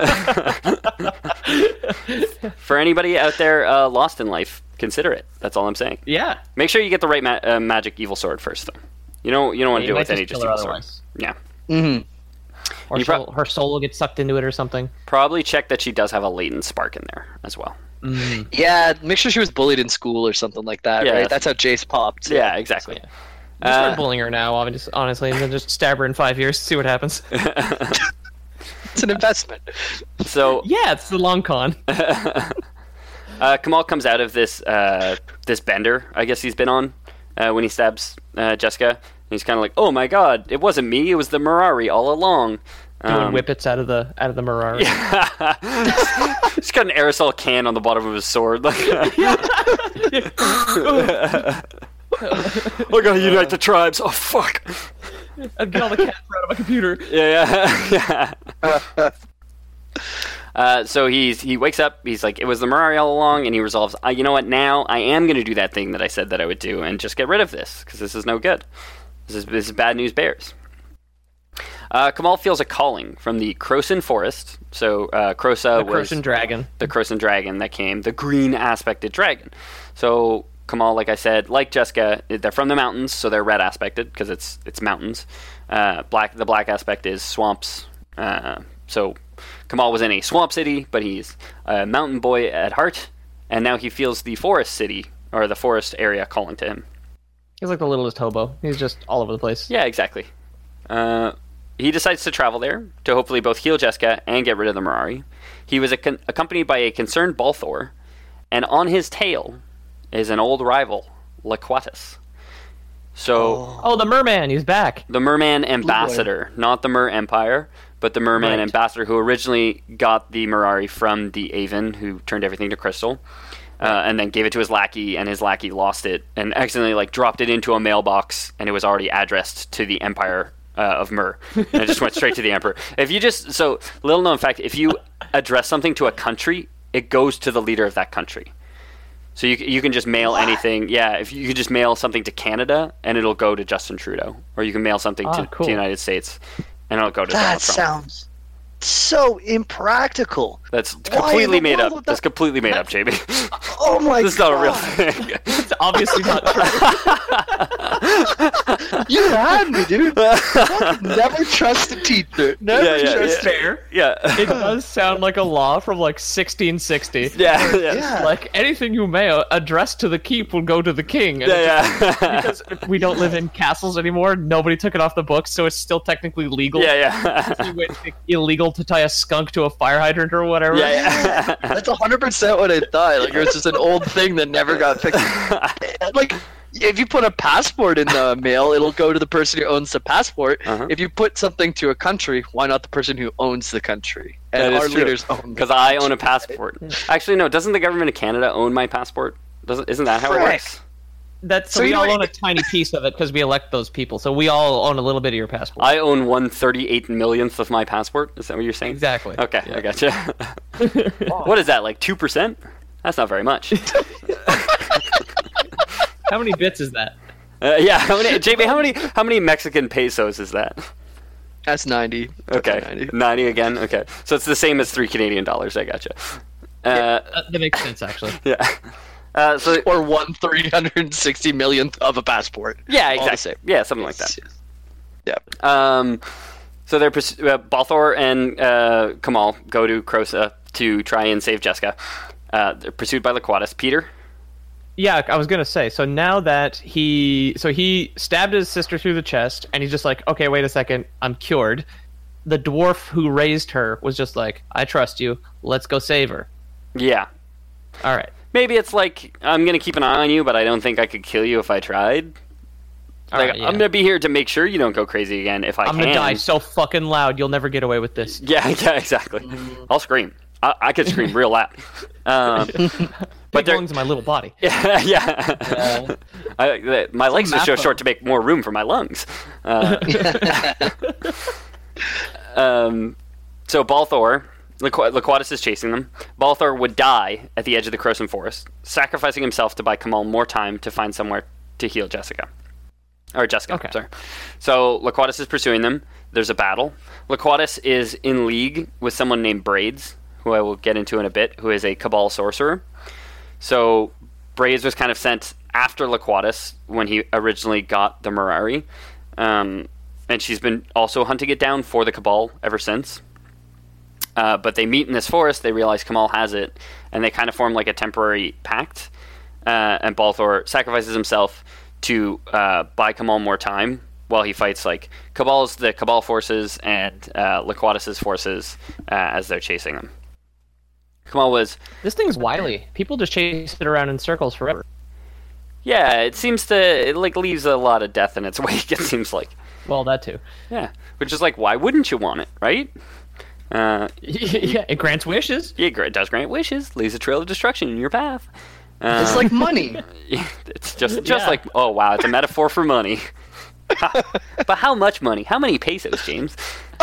For anybody out there uh, lost in life, consider it. That's all I'm saying. Yeah. Make sure you get the right ma- uh, magic evil sword first, though. You don't you don't want to You do it might with any just just kill her evil sword. otherwise. Yeah. Mm-hmm. Or You soul, prob- her soul will get sucked into it or something. Probably check that she does have a latent spark in there as well. Mm. Yeah, make sure she was bullied in school or something like that, Yeah. right? That's how Jace popped. so- Yeah, exactly. Yeah. Just start Uh, bullying her now, obvi- honestly, and then just stab her in five years to see what happens. It's an investment. So Yeah, it's the long con. uh, Kamal comes out of this uh, this bender, I guess he's been on uh, when he stabs uh, Jessica. And he's kind of like, "Oh my God, it wasn't me. It was the Mirari all along." Doing Um, whippets out of the out of the Mirari. He's got an aerosol can on the bottom of his sword. Like, we're gonna unite the tribes. Oh fuck! I'd get all the cats out of my computer. Yeah, yeah, yeah. Uh, so he's he wakes up. He's like, it was the Mirari all along, and he resolves. Uh, you know what? Now I am going to do that thing that I said that I would do, and just get rid of this because this is no good. This is this is bad news bears. Uh, Kamal feels a calling from the Krosan Forest. So uh, Krosa The was Croatian dragon. the Krosan dragon that came, the green aspected dragon. So Kamal, like I said, like Jessica, they're from the mountains, so they're red aspected because it's it's mountains. Uh, black, the black aspect is swamps. Uh, so Kamal was in a swamp city, but he's a mountain boy at heart, and now he feels the forest city or the forest area calling to him. He's like the littlest hobo. He's just all over the place. Yeah, exactly. Uh, he decides to travel there to hopefully both heal Jessica and get rid of the Mirari. He was ac- accompanied by a concerned Balthor, and on his tail is an old rival, Laquatus. So, Oh. Oh, the merman, he's back. the Merman Ambassador, not the Mer Empire, but the Merman Right. Ambassador, who originally got the Mirari from the Aven, who turned everything to crystal, uh, and then gave it to his lackey, and his lackey lost it, and accidentally like dropped it into a mailbox, and it was already addressed to the Empire uh, of Mer, and it just went straight to the Emperor. If you just so little known fact, if you address something to a country, it goes to the leader of that country. So you you can just mail What? anything. Yeah, if you can just mail something to Canada, and it'll go to Justin Trudeau, or you can mail something Ah, to, cool. to the United States, and it'll go to Donald That Trump. sounds so impractical. That's Why in completely the made world up. would That's that- completely made up, J B. Oh my This is not a real God. thing. It's obviously not true. You had me, dude. Never trust a teacher. Never Yeah, yeah, trust yeah. fair. Yeah. It does sound like a law from like sixteen sixty. Yeah, yeah. Yeah. Like anything you mail addressed to the keep will go to the king. And it Yeah, just- yeah. because we don't live in castles anymore, nobody took it off the books, so it's still technically legal. Yeah, yeah. You went- it's illegal to tie a skunk to a fire hydrant or whatever. Yeah, yeah. That's one hundred percent what I thought. Like, it was just an old thing that never got fixed. Like, if you put a passport in the mail, it'll go to the person who owns the passport. Uh-huh. If you put something to a country, why not the person who owns the country? That And is our true. leaders own the Because I own a country. passport. Actually, no. Doesn't the government of Canada own my passport? Doesn't? Isn't that how it Frick. works? That's so, So we you all know- own a tiny piece of it because we elect those people. So we all own a little bit of your passport. I own one thirty-eight millionth of my passport. Is that what you're saying? Exactly. Okay, I gotcha. What is that? Like two percent? That's not very much. How many bits is that? Uh, yeah, how many, J B? How many? How many Mexican pesos is that? That's ninety. That's Okay, ninety. ninety again. Okay, so it's the same as three Canadian dollars. I gotcha. Uh, Uh, that makes sense, actually. yeah. Uh, so Or one three hundred sixty millionth of a passport. yeah, All the exactly. same. Yeah, something like that. Yeah. Um, so they're pursu- uh, Balthor and uh, Kamal go to Crosa to try and save Jessica. Uh, they're pursued by Laquatus. Peter. Yeah, I was gonna say. So now that he, so he stabbed his sister through the chest, and he's just like, okay, wait a second, I'm cured. The dwarf who raised her was just like, I trust you. Let's go save her. Yeah. All right. Maybe it's like I'm gonna keep an eye on you, but I don't think I could kill you if I tried. All Like right, yeah. I'm gonna be here to make sure you don't go crazy again if I I'm can. gonna die so fucking loud, you'll never get away with this. Yeah, yeah, exactly. I'll scream. I, I could scream real loud. Um, Big they're- lungs in my little body. yeah, yeah. I, the- my legs are so math short to make more room for my lungs. Uh, um, so Balthor, Laqu- Laquatus is chasing them. Balthor would die at the edge of the Croson Forest, sacrificing himself to buy Kamal more time to find somewhere to heal Jessica. Or Jessica, Okay. sorry. So Laquatus is pursuing them. There's a battle. Laquatus is in league with someone named Braids, who I will get into in a bit, who is a Cabal sorcerer. So Braids was kind of sent after Laquatus when he originally got the Mirari. Um, and she's been also hunting it down for the Cabal ever since. Uh, but they meet in this forest, they realize Kamal has it, and they kind of form like a temporary pact. Uh, and Balthor sacrifices himself to uh, buy Kamal more time while he fights like Cabal's the Cabal forces and uh, Laquatus's forces uh, as they're chasing him. Kamal was, This thing's wily. People just chase it around in circles forever. yeah, it seems to, it like leaves a lot of death in its wake, it seems like. Well, that too. Yeah, which is like, why wouldn't you want it, right? Uh, Yeah, it grants wishes. yeah, it does grant wishes, leaves a trail of destruction in your path. Uh, It's like money. it's just just Yeah. like, oh wow, it's a metaphor for money. But how much money? How many pesos, James?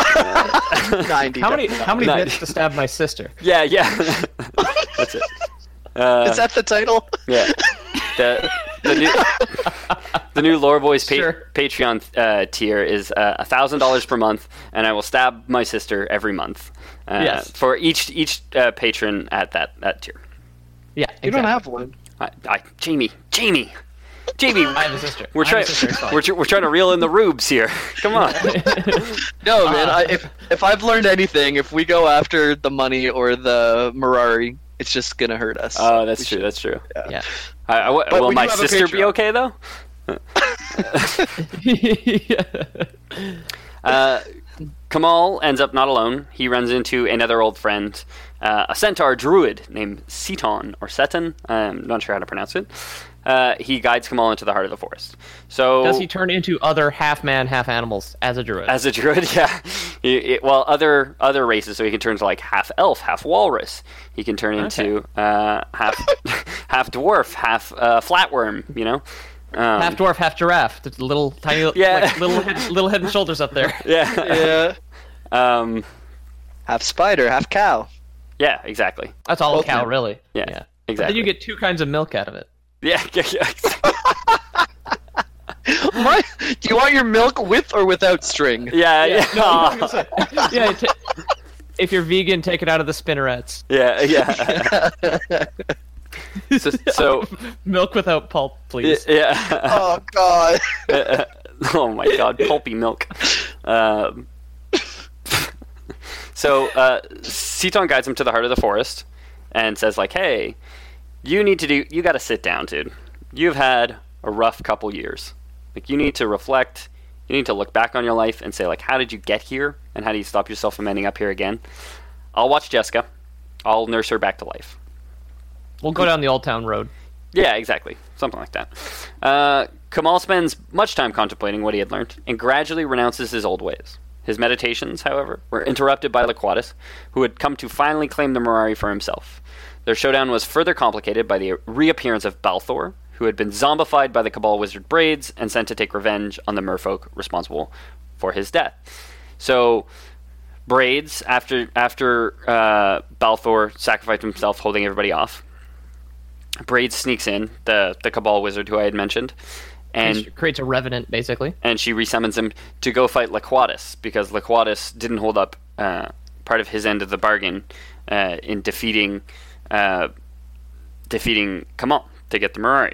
ninety. How many how many Nice. bits to stab my sister? Yeah, yeah. That's it. Uh, Is that the title? yeah. The the new the new Lore Boys pa- Sure. Patreon uh, tier is uh, a thousand dollars per month, and I will stab my sister every month. Uh, Yes. For each each uh, patron at that that tier. Yeah, You don't exactly. have one. I, I, Jamie, Jamie, Jamie. I have a sister. We're I have trying. a sister, it's fine. We're, tr- we're trying to reel in the rubes here. Come on. No, Uh, man. I, if if I've learned anything, if we go after the money or the Mirari, it's just gonna hurt us. Oh, that's We true. should- That's true. Yeah. I, I, w- But will we my do have a sister be Patreon. okay though? Uh, Kamal ends up not alone. He runs into another old friend, uh, a centaur druid named Seton, or Seton. I'm not sure how to pronounce it. Uh, he guides Kamal into the heart of the forest. So Does he turn into other half man, half animals as a druid? As a druid, yeah. He, it, well, other other races, so he can turn to like half elf, half walrus. He can turn into Okay. uh, half half dwarf, half uh, flatworm. You know, um, half dwarf, half giraffe. The little tiny, Yeah. like, little head, little head and shoulders up there. yeah, Yeah. um, Half spider, half cow. yeah, exactly. That's all a Both cow, men. really. Yeah, But exactly. then you get two kinds of milk out of it. yeah, yeah, yeah. What? Do you want your milk with or without string? yeah, yeah. No, Aw. I was gonna say- yeah. ta- if you're vegan, take it out of the spinnerets. yeah, yeah. so, so Milk without pulp, please. yeah. Oh God. Oh my god, pulpy milk. Um, so uh, Seton guides him to the heart of the forest and says, like, hey, you need to do, you got to sit down, dude. You've had a rough couple years. Like, you need to reflect. You need to look back on your life and say, like, how did you get here? And how do you stop yourself from ending up here again? I'll watch Jessica. I'll nurse her back to life. We'll go down the Old Town Road. Yeah, exactly. Something like that. Uh, Kamal spends much time contemplating what he had learned and gradually renounces his old ways. His meditations, however, were interrupted by Laquatus, who had come to finally claim the Mirari for himself. Their showdown was further complicated by the reappearance of Balthor, who had been zombified by the Cabal wizard Braids and sent to take revenge on the merfolk responsible for his death. So, Braids, after after uh, Balthor sacrificed himself holding everybody off, Braids sneaks in, the, the Cabal wizard who I had mentioned, and Creates- creates a revenant, basically. and she resummons him to go fight Laquatus, because Laquatus didn't hold up uh, part of his end of the bargain uh, in defeating uh, defeating Kamal to get the Mirari.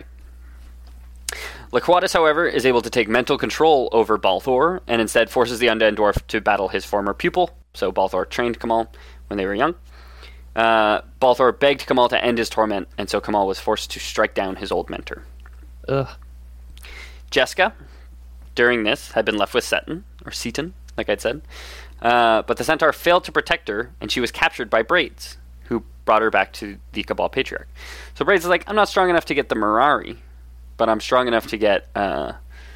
Laquatus, however, is able to take mental control over Balthor and instead forces the undead dwarf to battle his former pupil. So Balthor trained Kamal when they were young. Uh, Balthor begged Kamal to end his torment, and so Kamal was forced to strike down his old mentor. Ugh. Jessica, during this, had been left with Seton, or Seton, like I'd said. Uh, but the centaur failed to protect her, and she was captured by Braids, who brought her back to the Cabal Patriarch. So Braids is like, I'm not strong enough to get the Mirari, but I'm strong enough to get uh,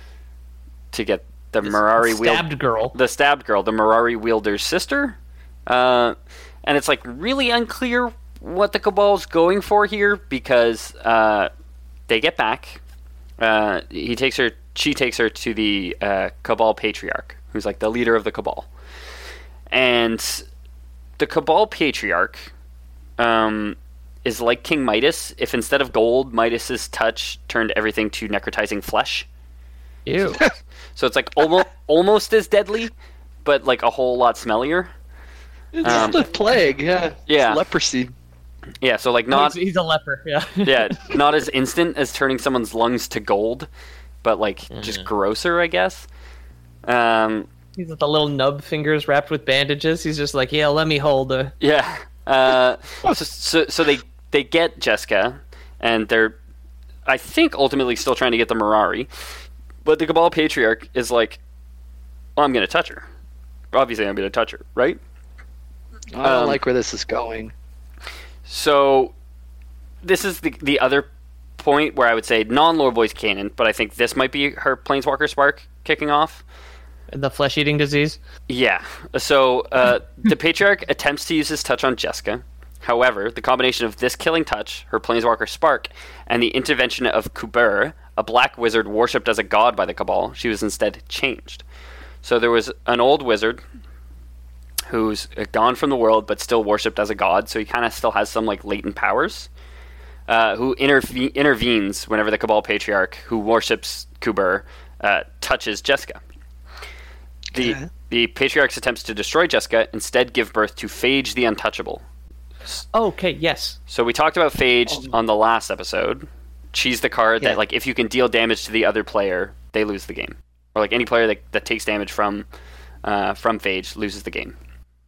to get the Mirari wield- Stabbed girl. the stabbed girl, the Mirari wielder's sister. Uh, and it's like really unclear what the Cabal's going for here, because uh, they get back. Uh, he takes her. She takes her to the uh, Cabal Patriarch, who's like the leader of the Cabal. And the Cabal Patriarch um, is like King Midas, if instead of gold, Midas's touch turned everything to necrotizing flesh. Ew. So it's like almost almost as deadly, but like a whole lot smellier. It's Um, the plague, yeah. yeah. It's leprosy. Yeah, so like not he's, he's a leper, yeah. yeah, not as instant as turning someone's lungs to gold, but like just grosser, I guess. Um, He's got the little nub fingers wrapped with bandages. He's just like, yeah, let me hold a... yeah. Uh, so, so so they they get Jessica, and they're I think ultimately still trying to get the Mirari, but the Cabal Patriarch is like, well, I'm going to touch her. Obviously, I'm going to touch her, right? I don't Um, like where this is going. So, this is the the other point where I would say non-lore boys canon, but I think this might be her Planeswalker Spark kicking off. The flesh-eating disease. Yeah. So, uh, the Patriarch attempts to use his touch on Jessica. However, the combination of this killing touch, her Planeswalker Spark, and the intervention of Kubur, a black wizard worshipped as a god by the Cabal, she was instead changed. So there was an old wizard who's gone from the world but still worshipped as a god, so he kind of still has some like latent powers, uh, who interve- intervenes whenever the Cabal Patriarch, who worships Kubur, uh, touches Jessica. The, Okay. the Patriarch's attempts to destroy Jessica instead give birth to Phage the Untouchable. Oh, okay, yes. So we talked about Phage on the last episode. She's the card Yeah. that, like, if you can deal damage to the other player, they lose the game. Or, like, any player that, that takes damage from uh, from Phage loses the game.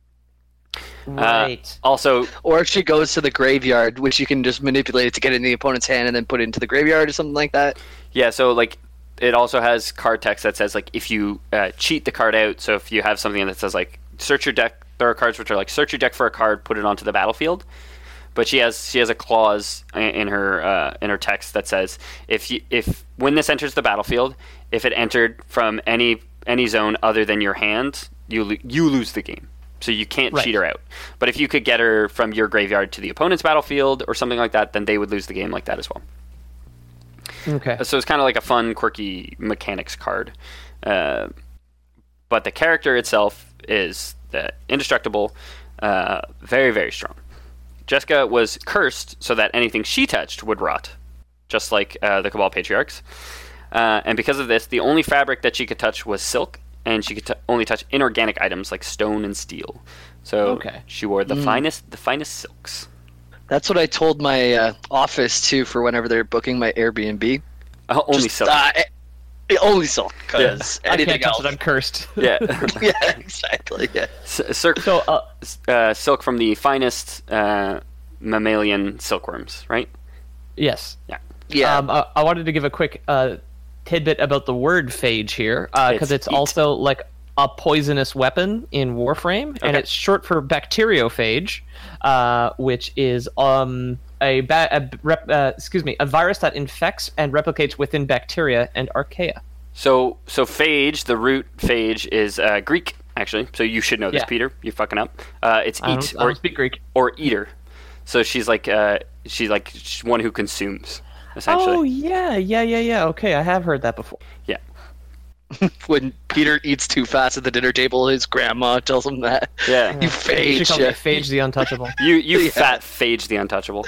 Right. Uh, also, Or if she goes to the graveyard, which you can just manipulate it to get it in the opponent's hand and then put it into the graveyard or something like that. yeah, so, like, it also has card text that says like if you uh, cheat the card out. So if you have something that says like search your deck, there are cards which are like search your deck for a card, put it onto the battlefield. But she has she has a clause in her uh, in her text that says if you, if when this enters the battlefield, if it entered from any any zone other than your hand, you lo- you lose the game. So you can't right. cheat her out. But if you could get her from your graveyard to the opponent's battlefield or something like that, then they would lose the game like that as well. Okay. So it's kind of like a fun, quirky mechanics card. Uh, but the character itself is uh, indestructible, uh, very, very strong. Jessica was cursed so that anything she touched would rot, just like uh, the Cabal Patriarchs. Uh, and because of this, the only fabric that she could touch was silk, and she could t- only touch inorganic items like stone and steel. So okay. she wore the mm. finest, the finest silks. That's what I told my uh, office too for whenever they're booking my Airbnb. Uh, only Just, silk. Uh, only silk, because yeah. anything I can't touch else. It, I'm cursed. Yeah. yeah, exactly. Yeah. S- silk, so, uh, uh, silk from the finest uh, mammalian silkworms, right? Yes. Yeah. Yeah. Um, I, I wanted to give a quick uh, tidbit about the word phage here, because uh, it's, it's also like a poisonous weapon in Warframe, okay. and it's short for bacteriophage, uh, which is um, a, ba- a rep- uh, excuse me a virus that infects and replicates within bacteria and archaea. So, so phage, the root phage is uh, Greek actually. So you should know this, yeah. Peter. You're fucking up. Uh, it's I eat don't, or I don't speak Greek or eater. So she's like uh, she's like she's one who consumes. Essentially. Oh yeah, yeah, yeah, yeah. Okay, I have heard that before. Yeah. When Peter eats too fast at the dinner table, his grandma tells him that. Yeah. You phage. She called me Phage the Untouchable. You you yeah. fat Phage the Untouchable.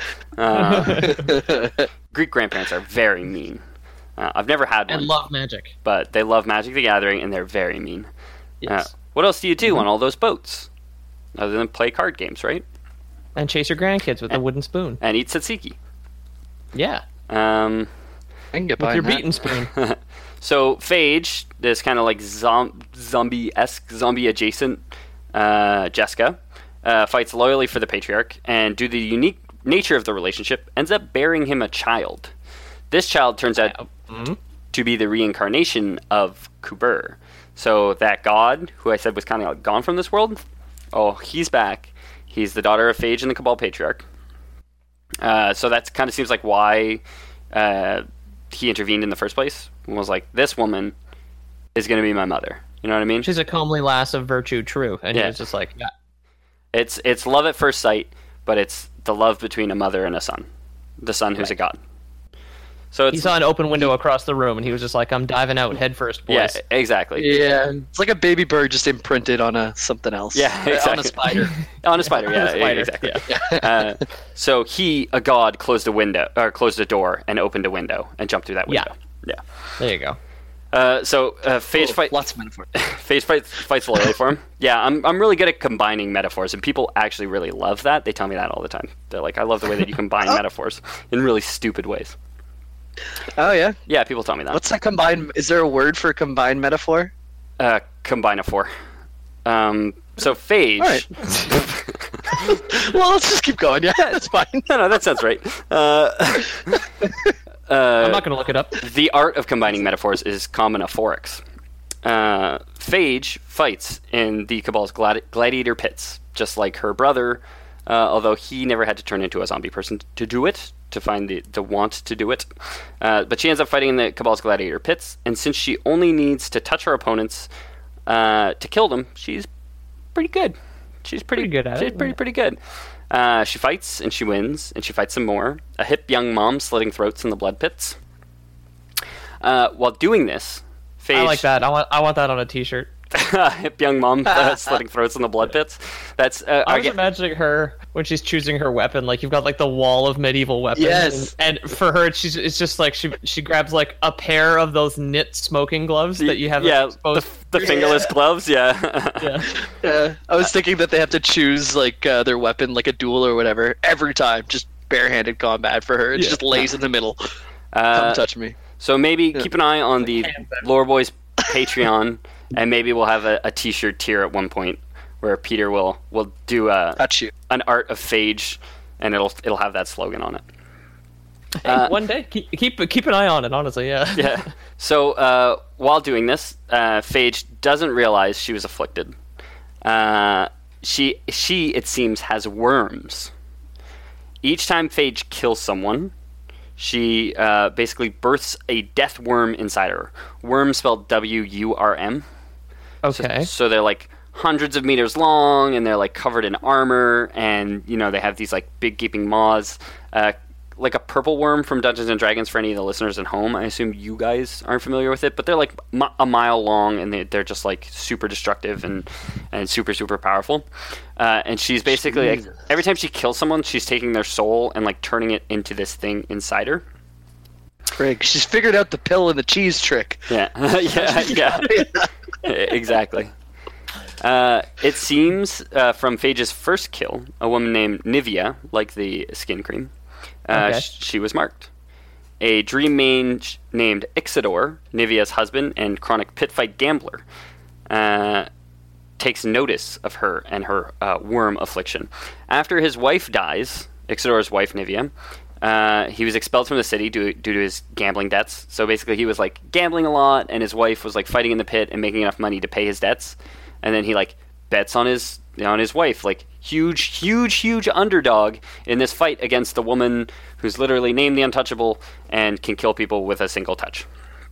Uh, Greek grandparents are very mean. Uh, I've never had one. And love magic. But they love Magic the Gathering, and they're very mean. Yes. Uh, what else do you do mm-hmm. on all those boats? Other than play card games, right? And chase your grandkids with and, a wooden spoon. And eat tzatziki. Yeah. Um, I can get with by your that. beaten spoon. So Phage, this kind of like zom- zombie-esque, zombie-adjacent uh, Jessica, uh, fights loyally for the Patriarch, and due to the unique nature of the relationship, ends up bearing him a child. This child turns out mm-hmm. to be the reincarnation of Kubur. So that god, who I said was kind of like gone from this world, oh, he's back. He's the daughter of Phage and the Cabal Patriarch. Uh, so that kind of seems like why uh, he intervened in the first place. And was like, this woman is going to be my mother. You know what I mean? She's a comely lass of virtue, true. And yeah. he was just like, yeah. It's it's love at first sight, but it's the love between a mother and a son. The son who's right. a god. So it's, he saw an open window across the room, and he was just like, I'm diving out head first, boys. Yeah, exactly. Yeah, it's like a baby bird just imprinted on a something else. Yeah, exactly. On a spider. on a spider, yeah, a spider. exactly. Yeah. uh, so he, a god, closed a window, or closed a door and opened a window and jumped through that window. Yeah. Yeah. There you go. Uh, so uh, Phage Oh, fight. lots of metaphors. Phage fights fights loyally for him. Yeah, I'm I'm really good at combining metaphors, and people actually really love that. They tell me that all the time. They're like, I love the way that you combine metaphors in really stupid ways. Oh yeah. Yeah, people tell me that. What's that combined? Is there a word for combined metaphor? Uh, combinaphore. Um, so Phage. All right. Well, let's just keep going. Yeah, it's fine. no, no, that sounds right. Uh, uh, I'm not going to look it up. The art of combining metaphors is combinaphorics. Uh, Phage fights in the Cabal's gladi- gladiator pits, just like her brother, uh, although he never had to turn into a zombie person to do it, to find the, the want to do it. Uh, but she ends up fighting in the Cabal's gladiator pits, and since she only needs to touch her opponents uh, to kill them, she's pretty good. She's pretty, pretty good at she's it. pretty, Yeah. pretty good. Uh, she fights, and she wins, and she fights some more. A hip young mom slitting throats in the blood pits. Uh, while doing this, Phage... I like that. I want I want that on a t-shirt. hip young mom uh, slitting throats in the blood pits. That's uh, I was get... imagining her when she's choosing her weapon. Like you've got like the wall of medieval weapons. Yes. And, and for her, she's it's just like she she grabs like a pair of those knit smoking gloves that you have. Yeah, the, exposed. the fingerless Yeah. gloves. Yeah. Yeah. Yeah, I was thinking that they have to choose like uh, their weapon, like a duel or whatever, every time. Just barehanded combat for her. It Yeah. just lays in the middle. Uh, Come touch me. So maybe keep an eye on the Hands up. Lore Boys Patreon, and maybe we'll have a, a T-shirt tier at one point where Peter will will do a Touch you. an art of Phage, and it'll it'll have that slogan on it. Hey, uh, one day, keep, keep keep an eye on it. Honestly, yeah. Yeah. So uh, while doing this, uh, Phage doesn't realize she was afflicted. Uh, she she it seems has worms. Each time Phage kills someone, she uh, basically births a death worm inside her. Worm spelled W U R M. Okay. So, so they're like hundreds of meters long, and they're like covered in armor, and you know they have these like big gaping maws. Uh, like a purple worm from Dungeons and Dragons for any of the listeners at home. I assume you guys aren't familiar with it, but they're like m- a mile long, and they, they're just like super destructive and, and super, super powerful. Uh, and she's basically, like, every time she kills someone, she's taking their soul and like turning it into this thing inside her. Frig, she's figured out the pill and the cheese trick. Yeah, yeah, yeah. Exactly. Uh, it seems uh, from Phage's first kill, a woman named Nivea, like the skin cream, Uh, okay. sh- she was marked. A dream mage named Ixidor, Nivea's husband and chronic pit fight gambler, uh, takes notice of her and her uh, worm affliction. After his wife dies, Ixidor's wife Nivea, uh, he was expelled from the city due, due to his gambling debts. So basically he was like gambling a lot, and his wife was like fighting in the pit and making enough money to pay his debts. And then he like bets on his on his wife, like huge, huge, huge underdog in this fight against the woman who's literally named the Untouchable and can kill people with a single touch.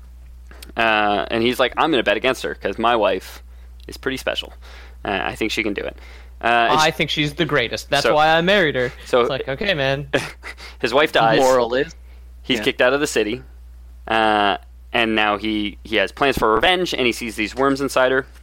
Uh, and he's like, I'm going to bet against her because my wife is pretty special. Uh, I think she can do it. Uh, I think she's the greatest. That's so, why I married her. So it's like, okay, man. His wife dies. Moral is He's yeah. kicked out of the city. Uh, and now he, he has plans for revenge, and he sees these worms inside her.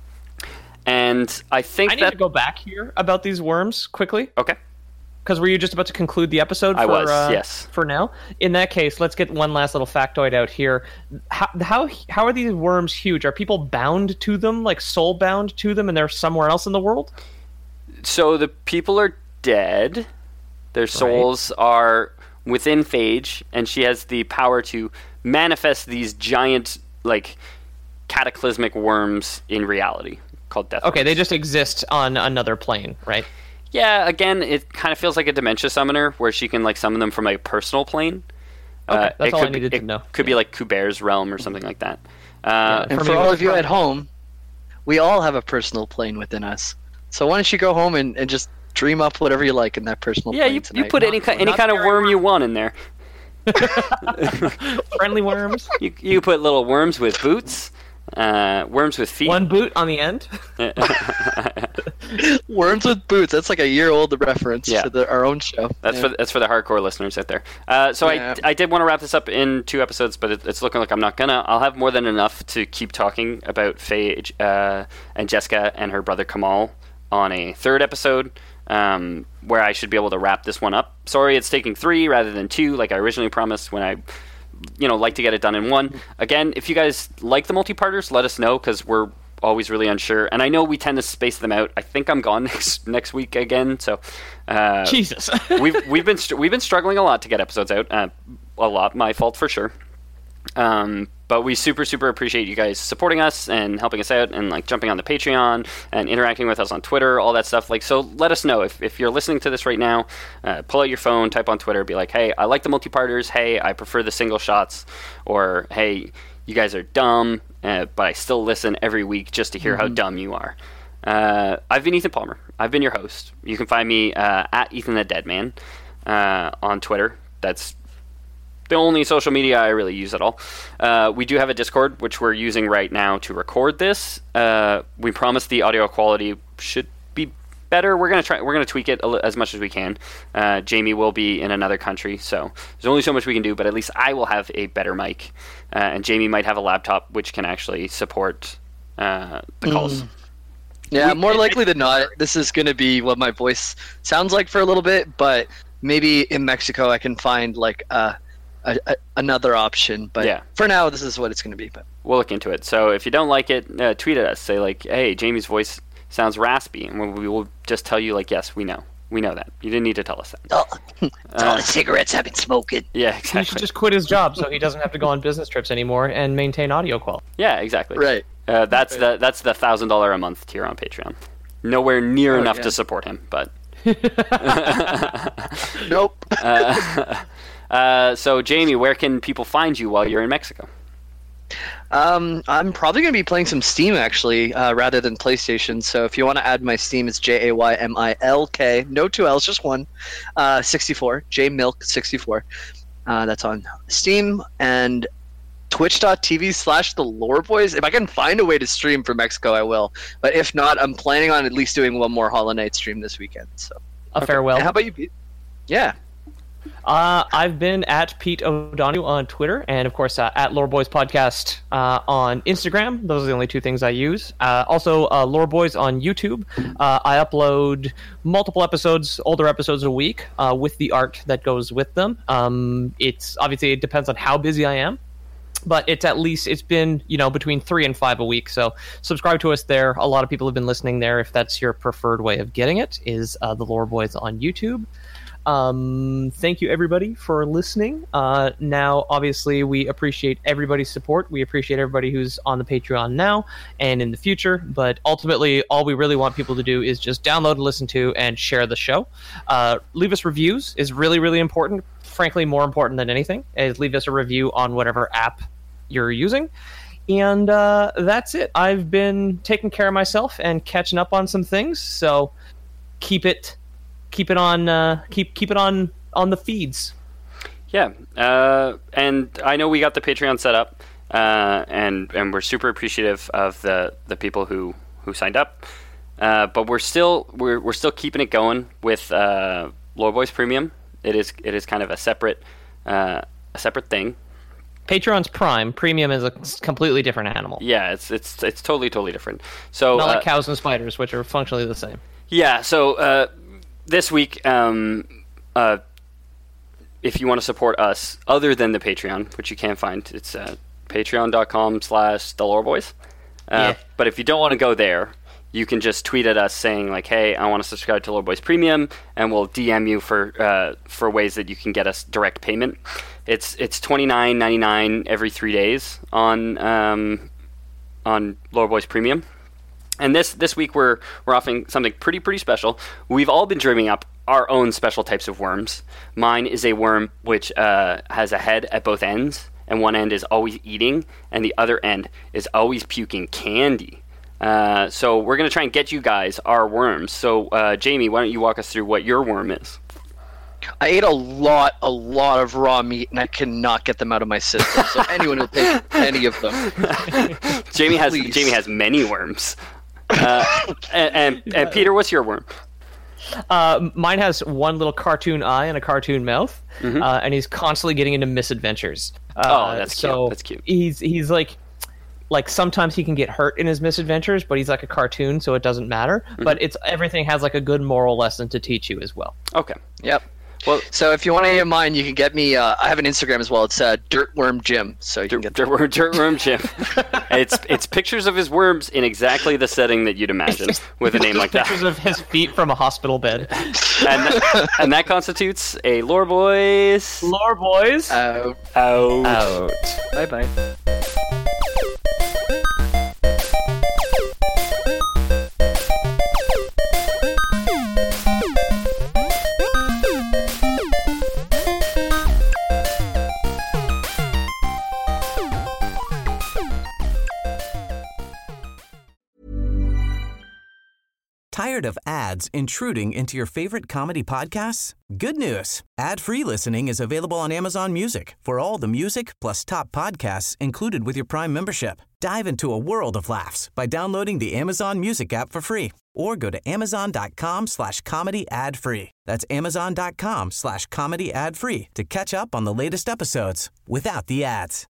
And I think I need that... to go back here about these worms quickly. Okay. Because were you just about to conclude the episode? For, I was, uh, yes. For now? In that case, let's get one last little factoid out here. How, how how are these worms huge? Are people bound to them, like soul bound to them, and they're somewhere else in the world? So the people are dead. Their souls right. are within Phage, and she has the power to manifest these giant, like, cataclysmic worms in reality. Called death okay, worms. they just exist on another plane, right? Yeah, again, it kind of feels like a dementia summoner where she can like summon them from a personal plane. Okay, uh, that's all could, I needed it to know. Could yeah. be like Kuber's realm or something like that. Uh, yeah, and for, for all of you at home, we all have a personal plane within us. So why don't you go home and, and just dream up whatever you like in that personal yeah, plane you, tonight. you put any, any kind of worm you want in there. Friendly worms. You, you put little worms with boots. Uh, worms with feet. One boot on the end. Worms with boots. That's like a year old reference yeah. to the, our own show. That's yeah. for that's for the hardcore listeners out there. Uh, so yeah. I I did want to wrap this up in two episodes, but it, it's looking like I'm not gonna. I'll have more than enough to keep talking about Phage uh, and Jessica and her brother Kamal on a third episode, um, where I should be able to wrap this one up. Sorry, it's taking three rather than two, like I originally promised when I. You know, like to get it done in one. Again, if you guys like the multi-parters, let us know because we're always really unsure. And I know we tend to space them out. I think I'm gone next next week again. So, uh, Jesus, we've we've been we've been struggling a lot to get episodes out. Uh, a lot, my fault for sure. Um, but we super super appreciate you guys supporting us and helping us out and like jumping on the Patreon and interacting with us on Twitter, all that stuff. Like, so let us know if, if you're listening to this right now. Uh, pull out your phone, type on Twitter, be like, hey, I like the multi-parters. Hey, I prefer the single shots. Or hey, you guys are dumb, uh, but I still listen every week just to hear mm-hmm. how dumb you are. Uh, I've been Ethan Palmer. I've been your host. You can find me uh, at Ethan the Dead Man uh, on Twitter. That's the only social media I really use at all. Uh, we do have a Discord, which we're using right now to record this. Uh, we promise the audio quality should be better. We're gonna try. We're gonna tweak it a li- as much as we can. Uh, Jamie will be in another country, so there's only so much we can do. But at least I will have a better mic, uh, and Jamie might have a laptop which can actually support uh, the calls. Mm. Yeah, we, more likely than not, this is gonna be what my voice sounds like for a little bit. But maybe in Mexico, I can find like a. A, a, another option, but yeah. for now this is what it's going to be. But we'll look into it. So if you don't like it, uh, tweet at us. Say like, "Hey, Jamie's voice sounds raspy," and we will just tell you like, "Yes, we know, we know that." You didn't need to tell us that. Oh, it's uh, all the cigarettes I've been smoking. Yeah, exactly. He should just quit his job so he doesn't have to go on business trips anymore and maintain audio quality. Yeah, exactly. Right. Uh, that's right. the that's the thousand dollar a month tier on Patreon. Nowhere near oh, enough yeah. to support him, but nope. uh, Uh, so, Jamie, where can people find you while you're in Mexico? Um, I'm probably going to be playing some Steam, actually, uh, rather than PlayStation. So if you want to add my Steam, it's J A Y M I L K. No two L's, just one. Uh, sixty-four. J Milk sixty-four. Uh, that's on Steam. And twitch.tv slash the Lore Boys. If I can find a way to stream for Mexico, I will. But if not, I'm planning on at least doing one more Hollow Knight stream this weekend. So A okay. farewell. And how about you, Pete? Yeah. Uh, I've been at Pete O'Donoghue on Twitter, and of course uh, at Lore Boys Podcast uh, on Instagram. Those are the only two things I use. Uh, also, uh, Lore Boys on YouTube. Uh, I upload multiple episodes, older episodes a week, uh, with the art that goes with them. Um, it's obviously it depends on how busy I am, but it's at least it's been you know between three and five a week. So subscribe to us there. A lot of people have been listening there. If that's your preferred way of getting it, is uh, the Lore Boys on YouTube. Um, thank you everybody for listening. Uh, now, obviously, we appreciate everybody's support. We appreciate everybody who's on the Patreon now and in the future. But ultimately, all we really want people to do is just download and listen to and share the show. Uh, leave us reviews is really, really important. Frankly, more important than anything is leave us a review on whatever app you're using. And uh, that's it. I've been taking care of myself and catching up on some things. So keep it. Keep it on. Uh, keep keep it on on the feeds. Yeah, uh, and I know we got the Patreon set up, uh, and and we're super appreciative of the, the people who, who signed up. Uh, but we're still we're we're still keeping it going with uh, Lore Boys Premium. It is it is kind of a separate uh, a separate thing. Patreon's Prime. Premium is a completely different animal. Yeah, it's it's it's totally totally different. So not uh, like cows and spiders, which are functionally the same. Yeah. So. Uh, This week, um, uh, if you want to support us, other than the Patreon, which you can find, it's uh, patreon.com slash the Lore Boys. Uh, yeah. But if you don't want to go there, you can just tweet at us saying, like, hey, I want to subscribe to Lore Boys Premium, and we'll D M you for uh, for ways that you can get us direct payment. It's it's twenty-nine ninety-nine every three days on um, on Lore Boys Premium. And this this week we're we're offering something pretty pretty special. We've all been dreaming up our own special types of worms. Mine is a worm which uh, has a head at both ends, and one end is always eating, and the other end is always puking candy. Uh, so we're gonna try and get you guys our worms. So uh, Jamie, why don't you walk us through what your worm is? I ate a lot, a lot of raw meat, and I cannot get them out of my system. So anyone will take any of them. Jamie has Please. Jamie has many worms. Uh, and, and, and Peter, what's your worm? Uh, mine has one little cartoon eye and a cartoon mouth, mm-hmm. uh, and he's constantly getting into misadventures. Uh, oh, that's so cute. That's cute. He's he's like, like sometimes he can get hurt in his misadventures, but he's like a cartoon, so it doesn't matter. Mm-hmm. But it's everything has like a good moral lesson to teach you as well. Okay. Yep. Well, so if you want any of mine, you can get me. Uh, I have an Instagram as well. It's uh, Dirtworm Jim. So you Dirt, can get Dirtworm, Dirtworm Jim. it's it's pictures of his worms in exactly the setting that you'd imagine with a name like that. Pictures of his feet from a hospital bed. and, th- and that constitutes a Lore Boys. Lore Boys. Out. Out. Out. Bye bye. Tired of ads intruding into your favorite comedy podcasts? Good news. Ad-free listening is available on Amazon Music for all the music plus top podcasts included with your Prime membership. Dive into a world of laughs by downloading the Amazon Music app for free or go to amazon.com slash comedy ad free. That's amazon.com slash comedy ad free to catch up on the latest episodes without the ads.